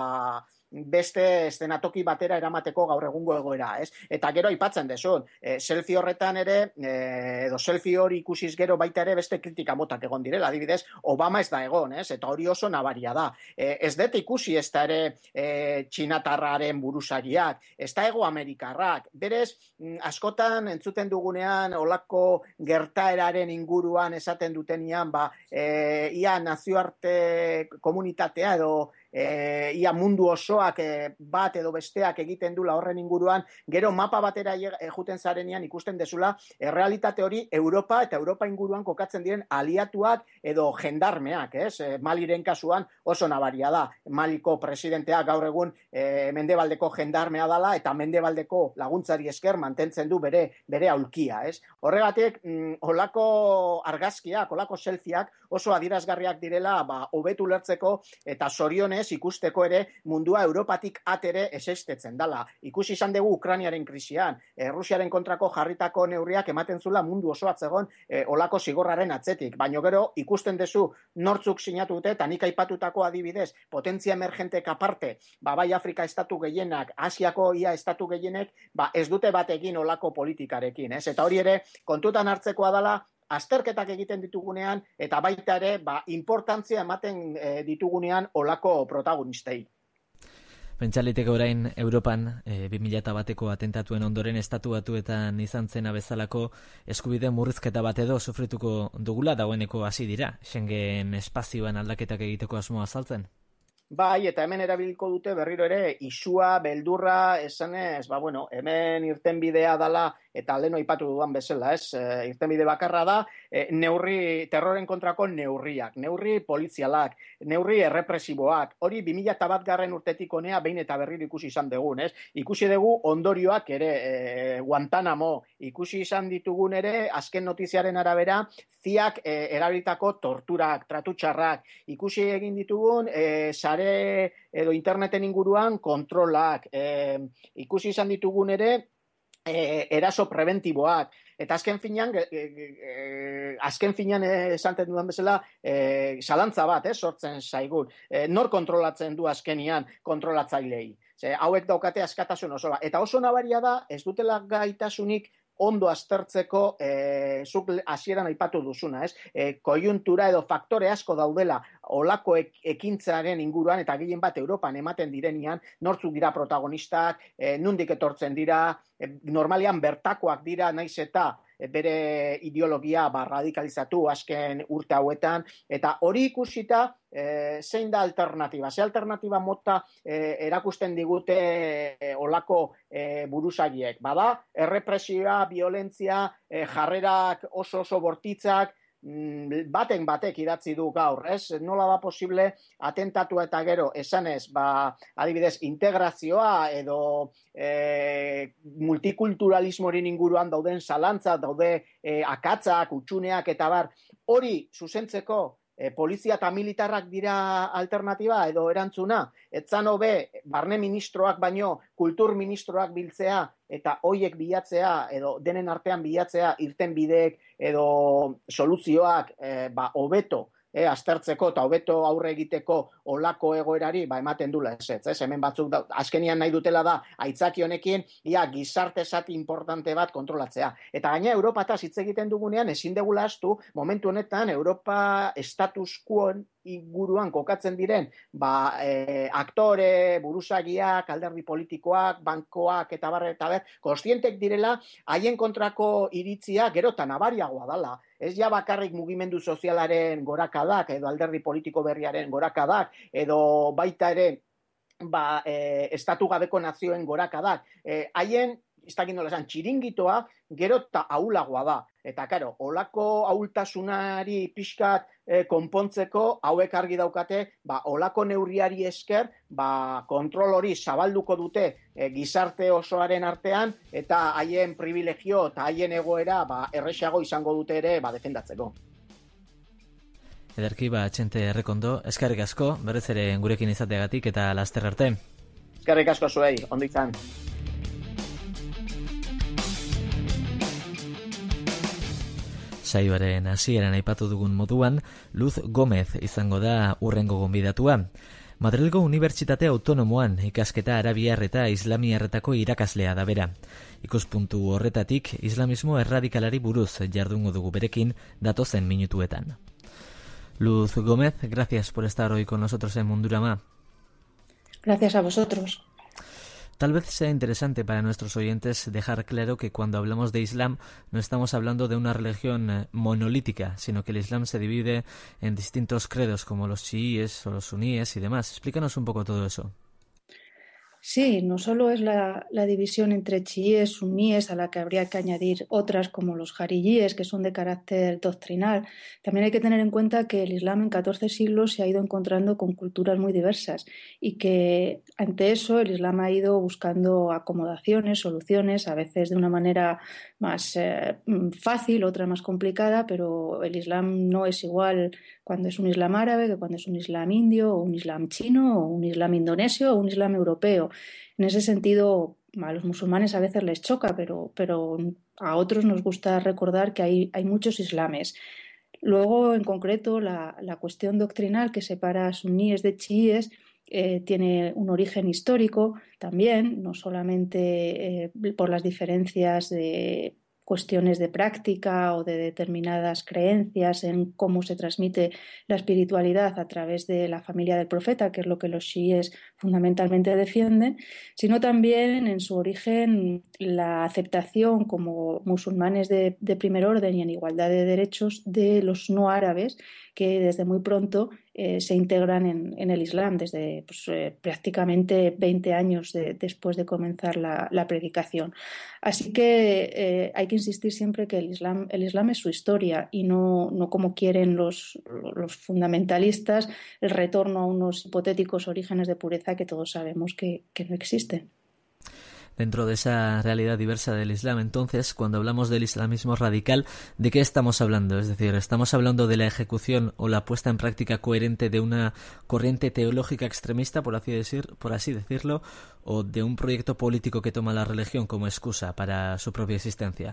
beste eszenatoki batera eramateko gaur egungo egoera, ez? Eta gero aipatzen desun, selfie horretan ere, edo selfie hori ikusiz gero baita ere beste kritika motak egon direla, adibidez, Obama ez da egon, ez? Eta hori oso nabaria da. Ez dut ikusi ez da ere txinatarraren buruzagiak, ez da ego amerikarrak, berez, askotan entzuten dugunean olako gertaeraren inguruan esaten dutenian, ia nazioarte komunitatea edo ia mundu osoak bat edo besteak egiten dula horren inguruan, gero mapa batera juten zarenean ikusten dezula, errealitate hori Europa eta Europa inguruan kokatzen diren aliatuak edo jendarmeak, ez? Maliren kasuan oso nabaria da. Maliko presidentea gaur egun mendebaldeko jendarmea dala eta mendebaldeko laguntzari esker mantentzen du bere aulkia, ez? Horregatik, holako argazkiak, holako selfieak oso adierazgarriak direla, hobetu ulertzeko eta zorionez ikusteko ere mundua Europatik atere esestetzen dala. Ikusi izan dugu Ukrainiaren krisian, Rusiaren kontrako jarritako neurriak ematen zula mundu oso atzegon olako zigorraren atzetik, baino gero ikusten dezu nortzuk sinatu dute, eta nik aipatutako adibidez, potentzia emergentek aparte, bai Afrika estatu gehienak, Asiako ia estatu gehienek, ez dute bat egin olako politikarekin, ez? Eta hori ere kontutan hartzekoa dela, azterketak egiten ditugunean, eta baita ere, importantzia ematen ditugunean olako protagonistei. Pentsaliteke orain Europan 2001ko atentatuen ondoren Estatu Batuetan izan zena bezalako eskubide murrizketa bat edo sufrituko dugula, dagoeneko hasi dira, Schengen espazioan aldaketak egiteko asmoa azaltzen? Bai, eta hemen erabiliko dute berriro ere isua, beldurra, esanez, hemen irtenbidea dala, eta lehen aipatu dudan bezala, ez? Irtenbide bakarra da, terroren kontrako neurriak, neurri polizialak, neurri errepresiboak, hori 2001 urtetik honea behin eta berriro ikusi izan dugun, ez? Ikusi dugu ondorioak ere, Guantanamo, ikusi izan ditugun ere, azken notiziaren arabera, ziak erabilitako torturak, tratutxarrak, ikusi egin ditugun, sare edo interneten inguruan kontrolak, ikusi izan ditugun ere, eraso preventiboak, eta azken finean esanten dudan bezala, zalantza bat, sortzen zaigun. Nor kontrolatzen du azkenian kontrolatzailei? Hauek daukate askatasun osoa. Eta oso nabaria da, ez dutela gaitasunik ondo aztertzeko, zuk hasieran aipatu duzuna, ez? Koiuntura edo faktore asko daudela olako ekintzaren inguruan, eta gehien bat Europan ematen direnian, nortzuk dira protagonistak, nondik etortzen dira, normalian bertakoak dira, naiz eta bere ideologia radikalizatu azken urte hauetan, eta hori ikusita zein da alternatiba? Ze alternatiba mota erakusten digute olako buruzagiek? Bada, errepresioa, violentzia, jarrerak oso bortitzak, batek idatzi du gaur, ez? Nola da posible atentatua eta gero esanez, adibidez, integrazioa edo multikulturalismorin inguruan dauden zalantza, daude akatzak, utxuneak eta hori zuzentzeko polizia eta militarrak dira alternatiba edo erantzuna, etzan hobe barne ministroak baino kultur ministroak biltzea eta hoiek bilatzea edo denen artean bilatzea irtenbideek edo soluzioak hobeto aztertzeko eta hobeto aurre egiteko olako egoerari ematen dula ez? Hemen batzuk azkenian nahi dutela da aitzaki honekin gizarte zati importante bat kontrolatzea. Eta gaina Europataz hitz egiten dugunean ezin degula ahaztu momentu honetan Europa status quo inguruan kokatzen diren aktore, buruzagiak, alderdi politikoak, bankoak eta kontzientek direla haien kontrako iritzia gero eta nabariagoa dala. Ez bakarrik mugimendu sozialaren gorakadak edo alderdi politiko berriaren gorakadak edo baita ere estatu gabeko nazioen gorakadak. Haien ez dakit nola esan, txiringitoa gero eta ahulagoa da. Eta, karo, olako ahultasunari pixkat konpontzeko, hauek argi daukate, olako neurriari esker, kontrol hori zabalduko dute gizarte osoaren artean, eta haien privilegio eta haien egoera erresago izango dute ere defendatzeko. Ederki, Txente Errekondo, eskerrik asko, berrez ere gurekin izateagatik eta laster arte. Eskerrik asko zuei, ondo izan. Saioaren hasieran aipatu dugun moduan, Luz Gomez izango da hurrengo gonbidatua. Madrilgo Unibertsitate Autonomoan ikasketa arabiar eta islamiarretako irakaslea da bera. Ikuspuntu horretatik, islamismo erradikalari buruz jardungo dugu berekin datozen minutuetan. Luz Gómez, gracias por estar hoy con nosotros en Mundurama. Gracias a vosotros. Tal vez sea interesante para nuestros oyentes dejar claro que cuando hablamos de Islam no estamos hablando de una religión monolítica, sino que el Islam se divide en distintos credos como los chiíes o los suníes y demás. Explícanos un poco todo eso. Sí, no solo es la división entre chiíes, suníes, a la que habría que añadir otras como los jariyíes, que son de carácter doctrinal. También hay que tener en cuenta que el Islam en 14 siglos se ha ido encontrando con culturas muy diversas y que ante eso el Islam ha ido buscando acomodaciones, soluciones, a veces de una manera más fácil, otra más complicada, pero el Islam no es igual cuando es un Islam árabe que cuando es un Islam indio o un Islam chino o un Islam indonesio o un Islam europeo. En ese sentido, a los musulmanes a veces les choca, pero a otros nos gusta recordar que hay muchos islames. Luego, en concreto, la cuestión doctrinal que separa a suníes de chiíes tiene un origen histórico también, no solamente por las diferencias de cuestiones de práctica o de determinadas creencias en cómo se transmite la espiritualidad a través de la familia del profeta, que es lo que los chiíes fundamentalmente defienden, sino también en su origen la aceptación como musulmanes de primer orden y en igualdad de derechos de los no árabes que desde muy pronto se integran en el Islam, desde prácticamente 20 años después de comenzar la predicación. Así que hay que insistir siempre que el Islam es su historia y no como quieren los fundamentalistas, el retorno a unos hipotéticos orígenes de pureza que todos sabemos que no existen. Dentro de esa realidad diversa del Islam, entonces, cuando hablamos del islamismo radical, ¿de qué estamos hablando? Es decir, ¿estamos hablando de la ejecución o la puesta en práctica coherente de una corriente teológica extremista, por así decirlo, o de un proyecto político que toma la religión como excusa para su propia existencia?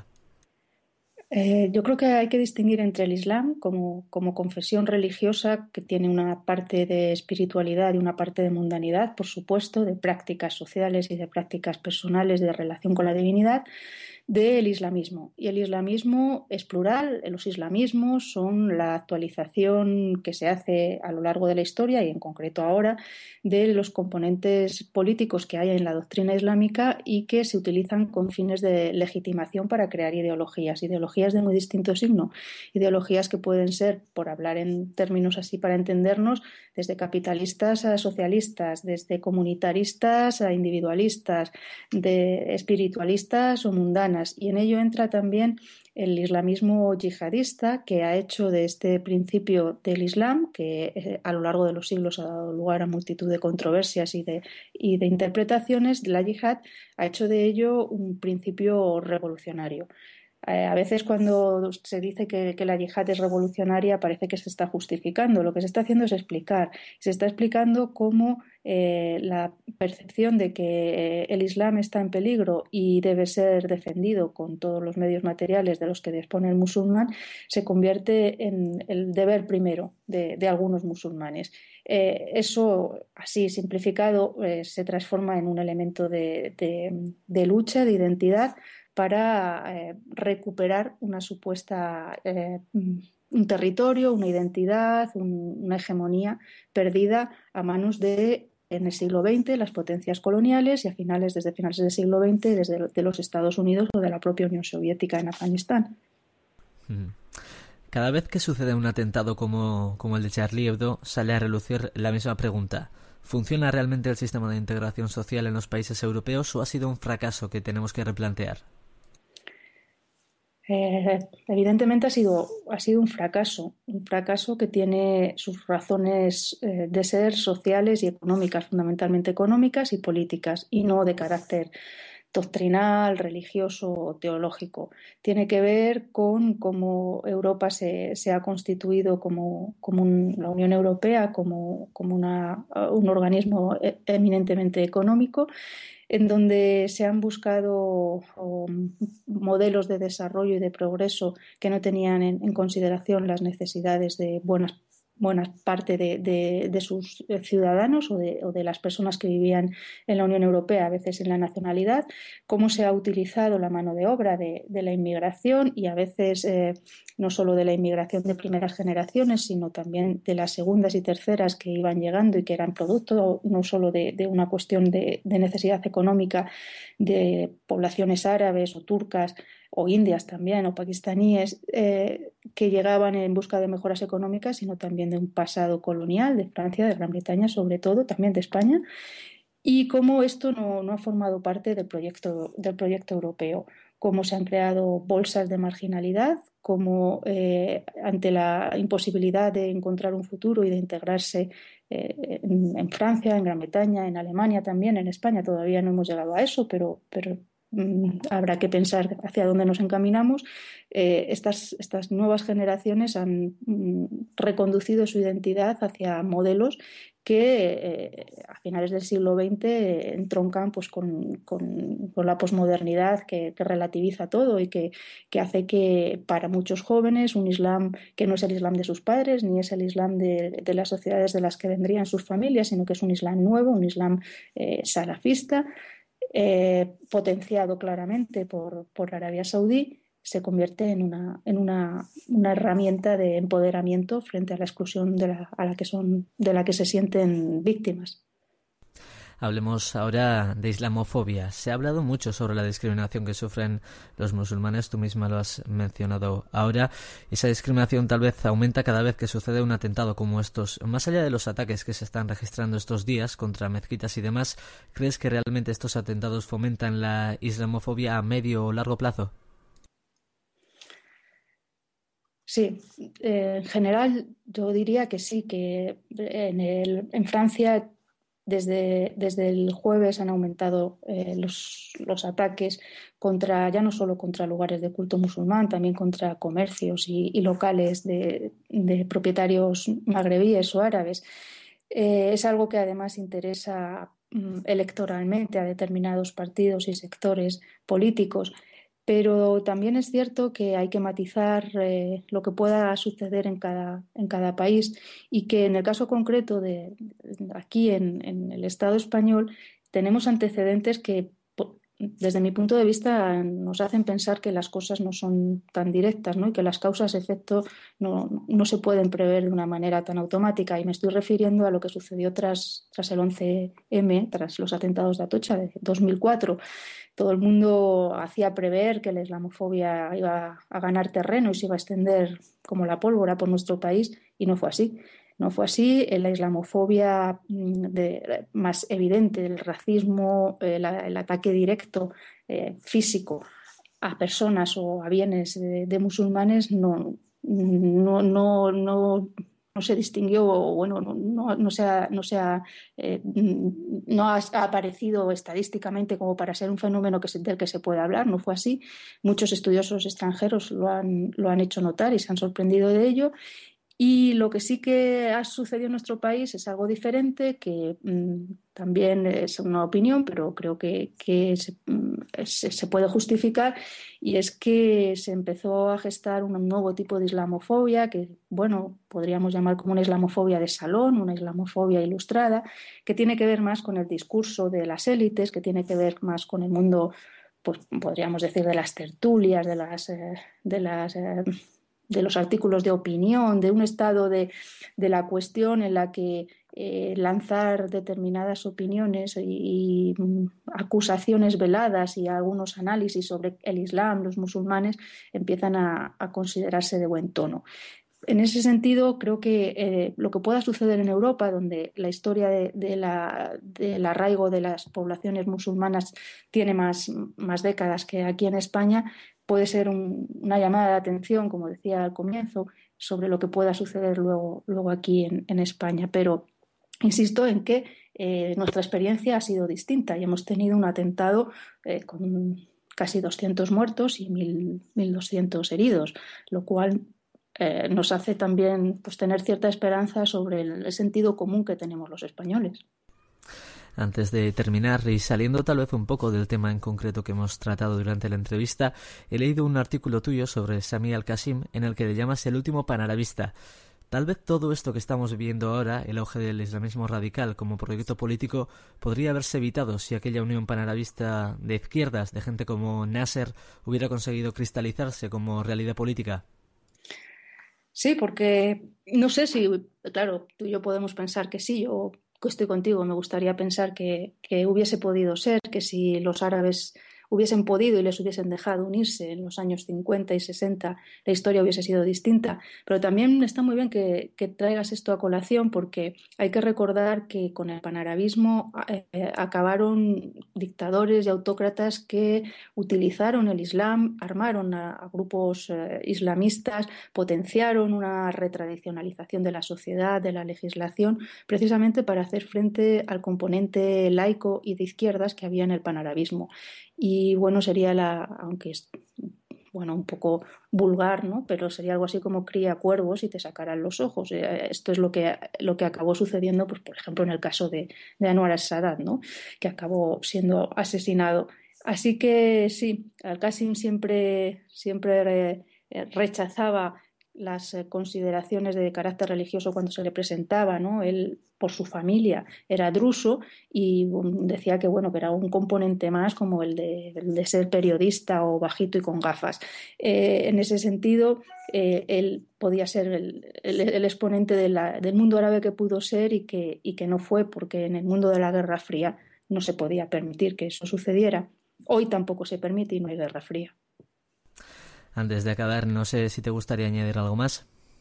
Yo creo que hay que distinguir entre el Islam como confesión religiosa que tiene una parte de espiritualidad y una parte de mundanidad, por supuesto, de prácticas sociales y de prácticas personales de relación con la divinidad, del islamismo. Y el islamismo es plural, los islamismos son la actualización que se hace a lo largo de la historia y en concreto ahora de los componentes políticos que hay en la doctrina islámica y que se utilizan con fines de legitimación para crear ideologías de muy distinto signo, ideologías que pueden ser, por hablar en términos así para entendernos, desde capitalistas a socialistas, desde comunitaristas a individualistas, de espiritualistas o mundanas. Y en ello entra también el islamismo yihadista, que ha hecho de este principio del Islam, que a lo largo de los siglos ha dado lugar a multitud de controversias y de interpretaciones, la yihad ha hecho de ello un principio revolucionario. A veces cuando se dice que la yihad es revolucionaria parece que se está justificando. Lo que se está haciendo es explicar. Se está explicando cómo la percepción de que el Islam está en peligro y debe ser defendido con todos los medios materiales de los que dispone el musulmán se convierte en el deber primero de algunos musulmanes. Eso, así simplificado, se transforma en un elemento de lucha, de identidad, para recuperar una supuesta un territorio, una identidad, una hegemonía perdida a manos de, en el siglo XX, las potencias coloniales y desde finales del siglo XX desde de los Estados Unidos o de la propia Unión Soviética en Afganistán. Cada vez que sucede un atentado como el de Charlie Hebdo, sale a relucir la misma pregunta. ¿Funciona realmente el sistema de integración social en los países europeos o ha sido un fracaso que tenemos que replantear? Evidentemente ha sido un fracaso que tiene sus razones de ser sociales y económicas, fundamentalmente económicas y políticas, y no de carácter doctrinal, religioso o teológico. Tiene que ver con cómo Europa se ha constituido la Unión Europea como un organismo eminentemente económico, en donde se han buscado modelos de desarrollo y de progreso que no tenían en consideración las necesidades de buena parte de sus ciudadanos o de las personas que vivían en la Unión Europea, a veces en la nacionalidad, cómo se ha utilizado la mano de obra de la inmigración y a veces no solo de la inmigración de primeras generaciones, sino también de las segundas y terceras que iban llegando y que eran producto no solo de una cuestión de necesidad económica de poblaciones árabes o turcas o indias también, o pakistaníes, que llegaban en busca de mejoras económicas, sino también de un pasado colonial de Francia, de Gran Bretaña, sobre todo, también de España, y cómo esto no ha formado parte del proyecto europeo, cómo se han creado bolsas de marginalidad, cómo ante la imposibilidad de encontrar un futuro y de integrarse en Francia, en Gran Bretaña, en Alemania también, en España todavía no hemos llegado a eso, pero habrá que pensar hacia dónde nos encaminamos. Estas nuevas generaciones han reconducido su identidad hacia modelos que a finales del siglo XX entroncan pues, con la posmodernidad que relativiza todo y que hace que para muchos jóvenes un islam que no es el islam de sus padres ni es el islam de las sociedades de las que vendrían sus familias, sino que es un islam nuevo, un islam salafista, potenciado claramente por Arabia Saudí, se convierte en una herramienta de empoderamiento frente a la exclusión de la que se sienten víctimas. Hablemos ahora de islamofobia. Se ha hablado mucho sobre la discriminación que sufren los musulmanes, tú misma lo has mencionado ahora. Esa discriminación tal vez aumenta cada vez que sucede un atentado como estos. Más allá de los ataques que se están registrando estos días contra mezquitas y demás, ¿crees que realmente estos atentados fomentan la islamofobia a medio o largo plazo? Sí, en general yo diría que sí, que en Francia desde el jueves han aumentado los ataques ya no solo contra lugares de culto musulmán, también contra comercios y locales de propietarios magrebíes o árabes. Es algo que además interesa electoralmente a determinados partidos y sectores políticos. Pero también es cierto que hay que matizar lo que pueda suceder en cada país y que en el caso concreto de aquí en el Estado español tenemos antecedentes que desde mi punto de vista nos hacen pensar que las cosas no son tan directas, ¿no? Y que las causas-efecto no se pueden prever de una manera tan automática. Y me estoy refiriendo a lo que sucedió tras el 11M, tras los atentados de Atocha de 2004. Todo el mundo hacía prever que la islamofobia iba a ganar terreno y se iba a extender como la pólvora por nuestro país, y no fue así. No fue así. La islamofobia más evidente, el racismo, el ataque directo físico a personas o a bienes de musulmanes no se distinguió, bueno, no ha aparecido estadísticamente como para ser un fenómeno del que se puede hablar. No fue así. Muchos estudiosos extranjeros lo han hecho notar y se han sorprendido de ello. Y lo que sí que ha sucedido en nuestro país es algo diferente, que también es una opinión, pero creo que se puede justificar, y es que se empezó a gestar un nuevo tipo de islamofobia que, bueno, podríamos llamar como una islamofobia de salón, una islamofobia ilustrada, que tiene que ver más con el discurso de las élites, que tiene que ver más con el mundo, pues podríamos decir, de las tertulias, de los artículos de opinión, de un estado de la cuestión en la que lanzar determinadas opiniones y acusaciones veladas y algunos análisis sobre el Islam, los musulmanes, empiezan a considerarse de buen tono. En ese sentido, creo que lo que pueda suceder en Europa, donde la historia del arraigo de las poblaciones musulmanas tiene más décadas que aquí en España, puede ser una llamada de atención, como decía al comienzo, sobre lo que pueda suceder luego aquí en España. Pero insisto en que nuestra experiencia ha sido distinta y hemos tenido un atentado con casi 200 muertos y 1.200 heridos, lo cual nos hace también pues, tener cierta esperanza sobre el sentido común que tenemos los españoles. Antes de terminar y saliendo tal vez un poco del tema en concreto que hemos tratado durante la entrevista, he leído un artículo tuyo sobre Sami al-Qasim en el que le llamas el último panarabista. Tal vez todo esto que estamos viviendo ahora, el auge del islamismo radical como proyecto político, podría haberse evitado si aquella unión panarabista de izquierdas, de gente como Nasser, hubiera conseguido cristalizarse como realidad política. Sí, porque no sé si, claro, tú y yo podemos pensar que sí, yo estoy contigo, me gustaría pensar que hubiese podido ser, que si los árabes hubiesen podido y les hubiesen dejado unirse en los años 50 y 60, la historia hubiese sido distinta. Pero también está muy bien que traigas esto a colación, porque hay que recordar que con el panarabismo acabaron dictadores y autócratas que utilizaron el Islam, armaron a grupos islamistas, potenciaron una retradicionalización de la sociedad, de la legislación, precisamente para hacer frente al componente laico y de izquierdas que había en el panarabismo. Y bueno, sería aunque es un poco vulgar, ¿no? Pero sería algo así como cría cuervos y te sacarán los ojos. Esto es lo que acabó sucediendo, pues, por ejemplo, en el caso de Anwar al-Sadat, ¿no? Que acabó siendo asesinado. Así que sí, al-Qasim siempre rechazaba las consideraciones de carácter religioso cuando se le presentaba, ¿no? Él, por su familia, era druso y decía que era un componente más, como el de ser periodista o bajito y con gafas. En ese sentido, él podía ser el exponente del mundo árabe que pudo ser y que no fue, porque en el mundo de la Guerra Fría no se podía permitir que eso sucediera. Hoy tampoco se permite y no hay Guerra Fría. Antes de acabar, no sé si te gustaría añadir algo más.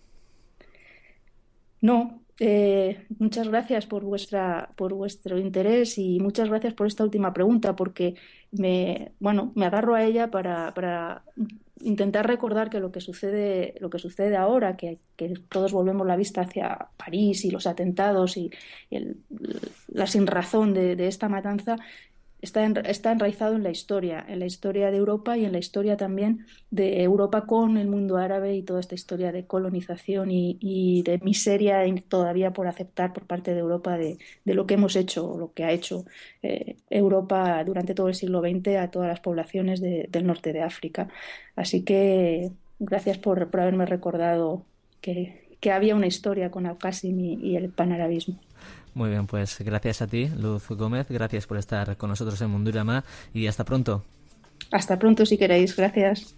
No, muchas gracias por vuestro interés y muchas gracias por esta última pregunta, porque me agarro a ella para intentar recordar que lo que sucede ahora, que todos volvemos la vista hacia París y los atentados y la sinrazón de esta matanza, está enraizado en la historia de Europa y en la historia también de Europa con el mundo árabe y toda esta historia de colonización y de miseria todavía por aceptar por parte de Europa de lo que hemos hecho, o lo que ha hecho Europa durante todo el siglo XX a todas las poblaciones del norte de África. Así que gracias por haberme recordado que había una historia con al-Qasim y el panarabismo. Muy bien, pues gracias a ti, Luz Gómez, gracias por estar con nosotros en Mundurama y hasta pronto. Hasta pronto si queréis, gracias.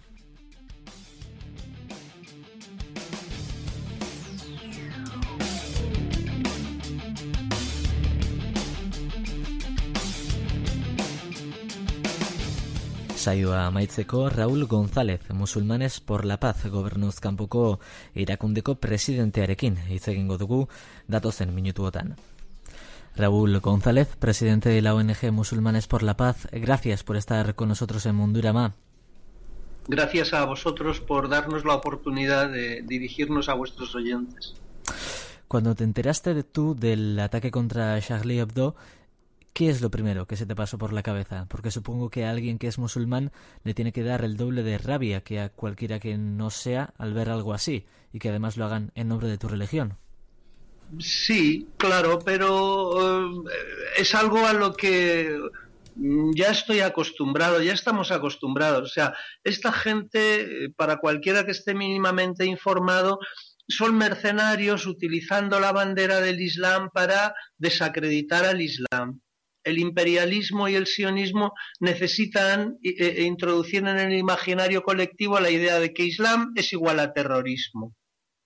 Saioa amaitzeko Raúl González, Musulmanes por la Paz gobernuz kanpoko erakundeko presidentearekin hitz egingo dugu datozen minutuotan. Raúl González, presidente de la ONG Musulmanes por la Paz, gracias por estar con nosotros en Mundurama. Gracias a vosotros por darnos la oportunidad de dirigirnos a vuestros oyentes. Cuando te enteraste del ataque contra Charlie Hebdo, ¿qué es lo primero que se te pasó por la cabeza? Porque supongo que a alguien que es musulmán le tiene que dar el doble de rabia que a cualquiera que no sea al ver algo así, y que además lo hagan en nombre de tu religión. Sí, claro, pero es algo a lo que ya estoy acostumbrado, ya estamos acostumbrados. O sea, esta gente, para cualquiera que esté mínimamente informado, son mercenarios utilizando la bandera del Islam para desacreditar al Islam. El imperialismo y el sionismo necesitan introducir en el imaginario colectivo la idea de que Islam es igual a terrorismo.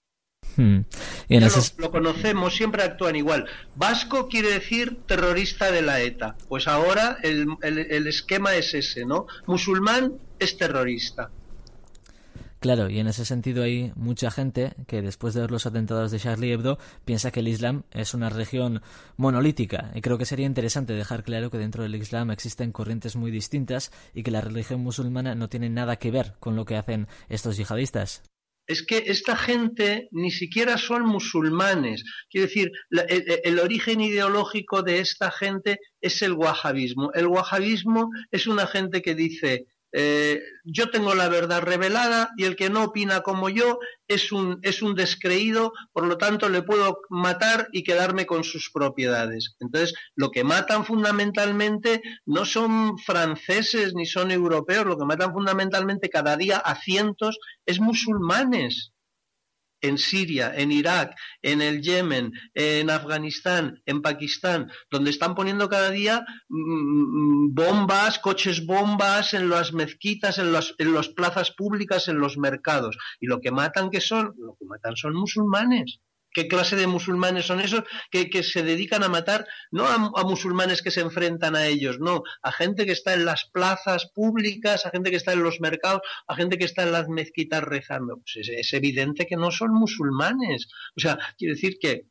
Y lo conocemos, siempre actúan igual. Vasco quiere decir terrorista de la ETA. Pues ahora el esquema es ese, ¿no? Musulmán es terrorista. Claro, y en ese sentido hay mucha gente que después de ver los atentados de Charlie Hebdo piensa que el Islam es una religión monolítica, y creo que sería interesante dejar claro que dentro del Islam existen corrientes muy distintas y que la religión musulmana no tiene nada que ver con lo que hacen estos yihadistas. Es que esta gente ni siquiera son musulmanes. Quiero decir, el origen ideológico de esta gente es el wahabismo. El wahabismo es una gente que dice... yo tengo la verdad revelada y el que no opina como yo es un descreído, por lo tanto le puedo matar y quedarme con sus propiedades. Entonces, lo que matan fundamentalmente no son franceses ni son europeos, lo que matan fundamentalmente cada día a cientos es musulmanes. En Siria, en Irak, en el Yemen, en Afganistán, en Pakistán, donde están poniendo cada día bombas, coches bombas en las mezquitas, en las plazas públicas, en los mercados. Y lo que matan son musulmanes. ¿Qué clase de musulmanes son esos que se dedican a matar no a musulmanes que se enfrentan a ellos, no, a gente que está en las plazas públicas, a gente que está en los mercados, a gente que está en las mezquitas rezando? Pues es evidente que no son musulmanes. O sea, quiere decir que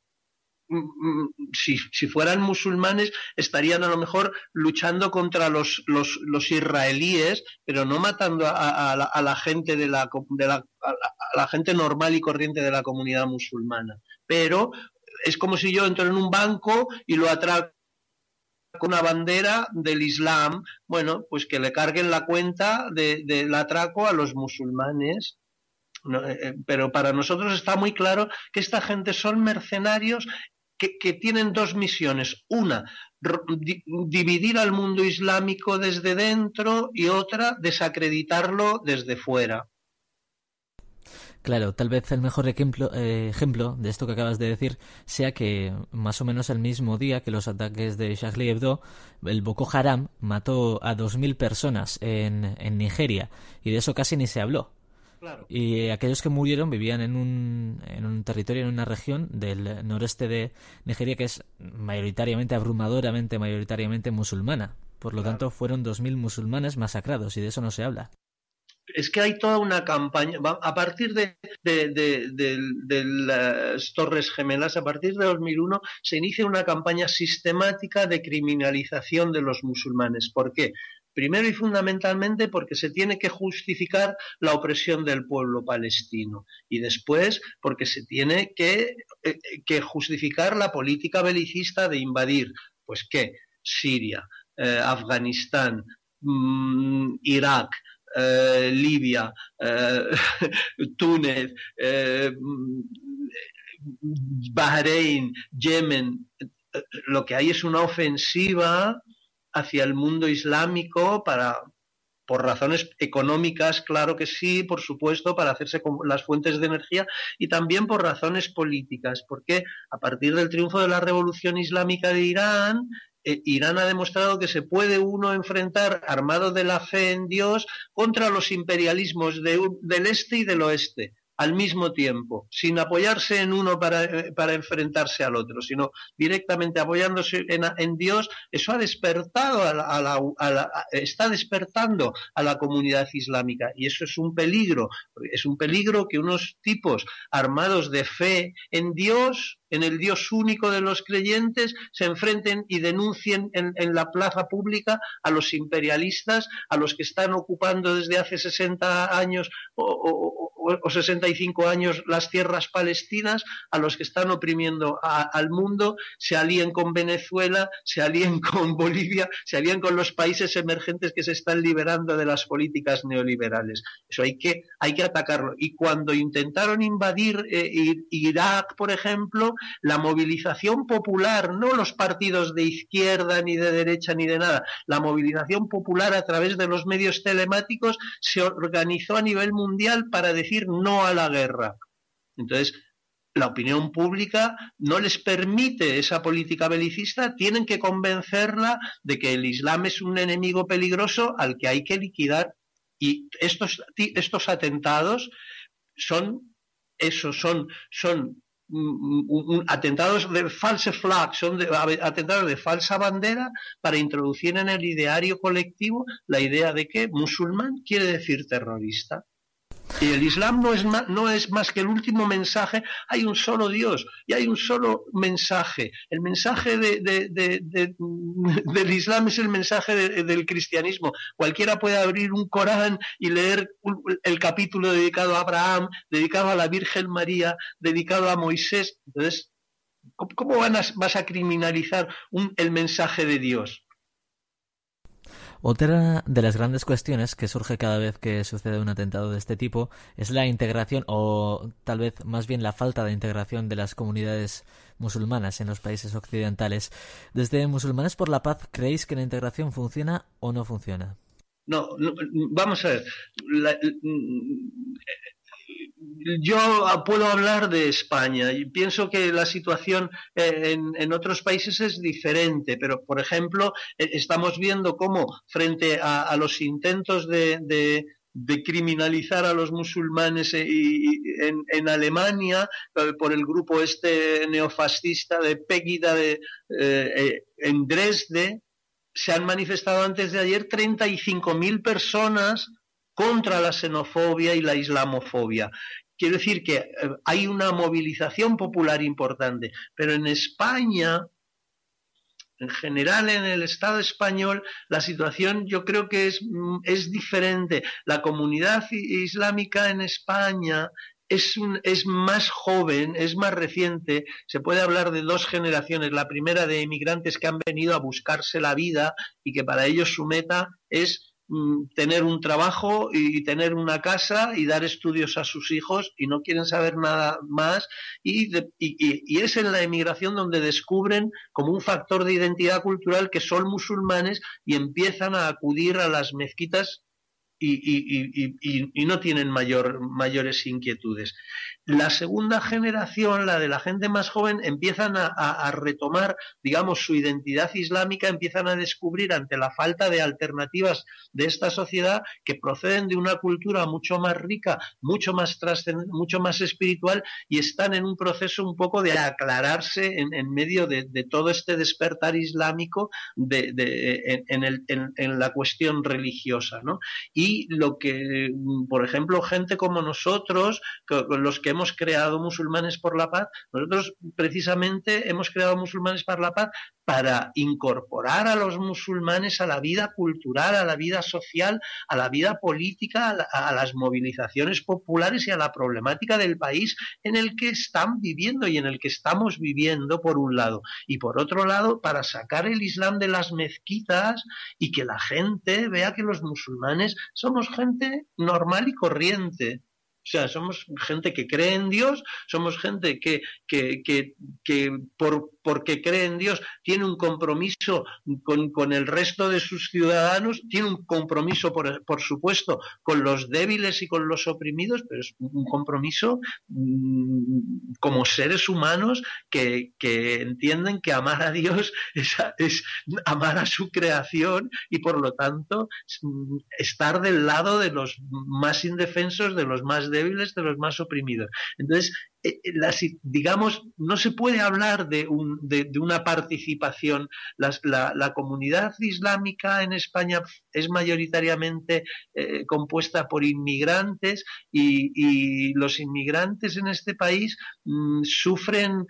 si fueran musulmanes estarían a lo mejor luchando contra los israelíes, pero no matando a la gente a la gente normal y corriente de la comunidad musulmana. Pero es como si yo entro en un banco y lo atraco con una bandera del Islam. Bueno, pues que le carguen la cuenta del atraco a los musulmanes. No, pero para nosotros está muy claro que esta gente son mercenarios que tienen dos misiones. Una, dividir al mundo islámico desde dentro, y otra, desacreditarlo desde fuera. Claro, tal vez el mejor ejemplo de esto que acabas de decir sea que más o menos el mismo día que los ataques de Charlie Hebdo, el Boko Haram mató a 2.000 personas en Nigeria, y de eso casi ni se habló. Claro. Y aquellos que murieron vivían en un territorio, en una región del noreste de Nigeria que es abrumadoramente musulmana. Por lo tanto, fueron 2.000 musulmanes masacrados, y de eso no se habla. Es que hay toda una campaña, a partir de las Torres Gemelas, a partir de 2001, se inicia una campaña sistemática de criminalización de los musulmanes. ¿Por qué? Primero y fundamentalmente porque se tiene que justificar la opresión del pueblo palestino, y después porque se tiene que justificar la política belicista de invadir, pues ¿qué? Siria, Afganistán, Irak, Libia, Túnez, Bahrein, Yemen. Lo que hay es una ofensiva hacia el mundo islámico por razones económicas, claro que sí, por supuesto, para hacerse con las fuentes de energía, y también por razones políticas, porque a partir del triunfo de la revolución islámica de Irán, Irán ha demostrado que se puede uno enfrentar armado de la fe en Dios contra los imperialismos del este y del oeste al mismo tiempo, sin apoyarse en uno para enfrentarse al otro, sino directamente apoyándose en Dios. Eso ha despertado está despertando a la comunidad islámica, y eso es un peligro que unos tipos armados de fe en Dios, en el Dios único de los creyentes, se enfrenten y denuncien en la plaza pública a los imperialistas, a los que están ocupando desde hace 60 años o 65 años las tierras palestinas, a los que están oprimiendo al mundo, se alíen con Venezuela, se alíen con Bolivia, se alíen con los países emergentes que se están liberando de las políticas neoliberales. Eso hay que atacarlo. Y cuando intentaron invadir Irak, por ejemplo, la movilización popular, no los partidos de izquierda ni de derecha ni de nada, la movilización popular a través de los medios telemáticos se organizó a nivel mundial para decir no a la guerra. Entonces, la opinión pública no les permite esa política belicista, tienen que convencerla de que el Islam es un enemigo peligroso al que hay que liquidar. Y estos atentados son eso son atentados de false flag, son atentados de falsa bandera para introducir en el ideario colectivo la idea de que musulmán quiere decir terrorista. Y el Islam no es más que el último mensaje. Hay un solo Dios y hay un solo mensaje. El mensaje del Islam es el mensaje del cristianismo. Cualquiera puede abrir un Corán y leer el capítulo dedicado a Abraham, dedicado a la Virgen María, dedicado a Moisés. Entonces, ¿cómo vas a criminalizar el mensaje de Dios? Otra de las grandes cuestiones que surge cada vez que sucede un atentado de este tipo es la integración, o tal vez más bien la falta de integración de las comunidades musulmanas en los países occidentales. Desde Musulmanes por la Paz, ¿creéis que la integración funciona o no funciona? No, vamos a ver. Yo puedo hablar de España y pienso que la situación en otros países es diferente, pero por ejemplo estamos viendo cómo frente a los intentos de criminalizar a los musulmanes en Alemania por el grupo neofascista de Pegida en Dresde, se han manifestado antes de ayer 35.000 personas contra la xenofobia y la islamofobia. Quiero decir que hay una movilización popular importante, pero en España, en general en el Estado español, la situación yo creo que es diferente. La comunidad islámica en España es más joven, es más reciente. Se puede hablar de dos generaciones. La primera de inmigrantes que han venido a buscarse la vida y que para ellos su meta es tener un trabajo y tener una casa y dar estudios a sus hijos y no quieren saber nada más y es en la emigración donde descubren como un factor de identidad cultural que son musulmanes y empiezan a acudir a las mezquitas y no tienen mayores inquietudes. La segunda generación, la de la gente más joven, empiezan a retomar, digamos, su identidad islámica, empiezan a descubrir ante la falta de alternativas de esta sociedad que proceden de una cultura mucho más rica, mucho más espiritual y están en un proceso un poco de aclararse en medio de todo este despertar islámico en la cuestión religiosa, ¿no? Y lo que, por ejemplo, gente como nosotros, los que hemos creado Musulmanes por la Paz, nosotros precisamente hemos creado Musulmanes por la Paz para incorporar a los musulmanes a la vida cultural, a la vida social, a la vida política, a las movilizaciones populares y a la problemática del país en el que están viviendo y en el que estamos viviendo, por un lado. Y por otro lado, para sacar el Islam de las mezquitas y que la gente vea que los musulmanes somos gente normal y corriente. O sea, somos gente que cree en Dios, somos gente que porque cree en Dios tiene un compromiso con el resto de sus ciudadanos, tiene un compromiso, por supuesto, con los débiles y con los oprimidos, pero es un compromiso como seres humanos que entienden que amar a Dios es amar a su creación y por lo tanto estar del lado de los más indefensos, de los más débiles, de los más oprimidos. Entonces, digamos, no se puede hablar de una participación. La comunidad islámica en España es mayoritariamente compuesta por inmigrantes y los inmigrantes en este país sufren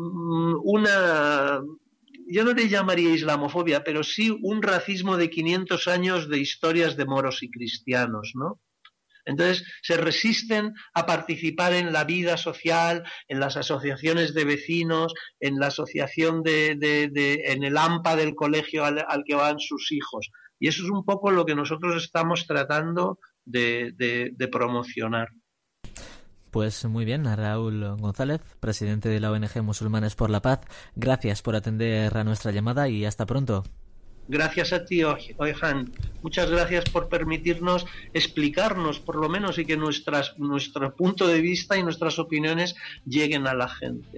yo no le llamaría islamofobia, pero sí un racismo de 500 años de historias de moros y cristianos, ¿no? Entonces se resisten a participar en la vida social, en las asociaciones de vecinos, en la asociación en el AMPA del colegio al que van sus hijos. Y eso es un poco lo que nosotros estamos tratando de promocionar. Pues muy bien, Raúl González, presidente de la ONG Musulmanes por la Paz, gracias por atender a nuestra llamada y hasta pronto. Gracias a ti, Oihan. Muchas gracias por permitirnos explicarnos, por lo menos, y que nuestro punto de vista y nuestras opiniones lleguen a la gente.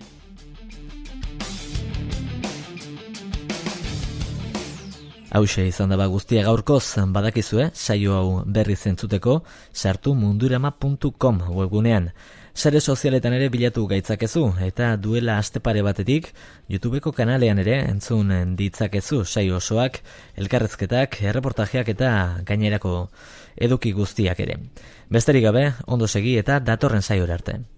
Hauxe izan daba guztia gaurkoz, badakizue, saio hau berriz entzuteko, sartu mundurama.com webgunean. Sare sozialetan ere bilatu gaitzakezu eta duela astepare batetik YouTubeko kanalean ere entzun ditzakezu saio osoak, elkarrezketak, erreportajeak eta gainerako eduki guztiak ere. Besterik gabe, ondo segi eta datorren saiora arte.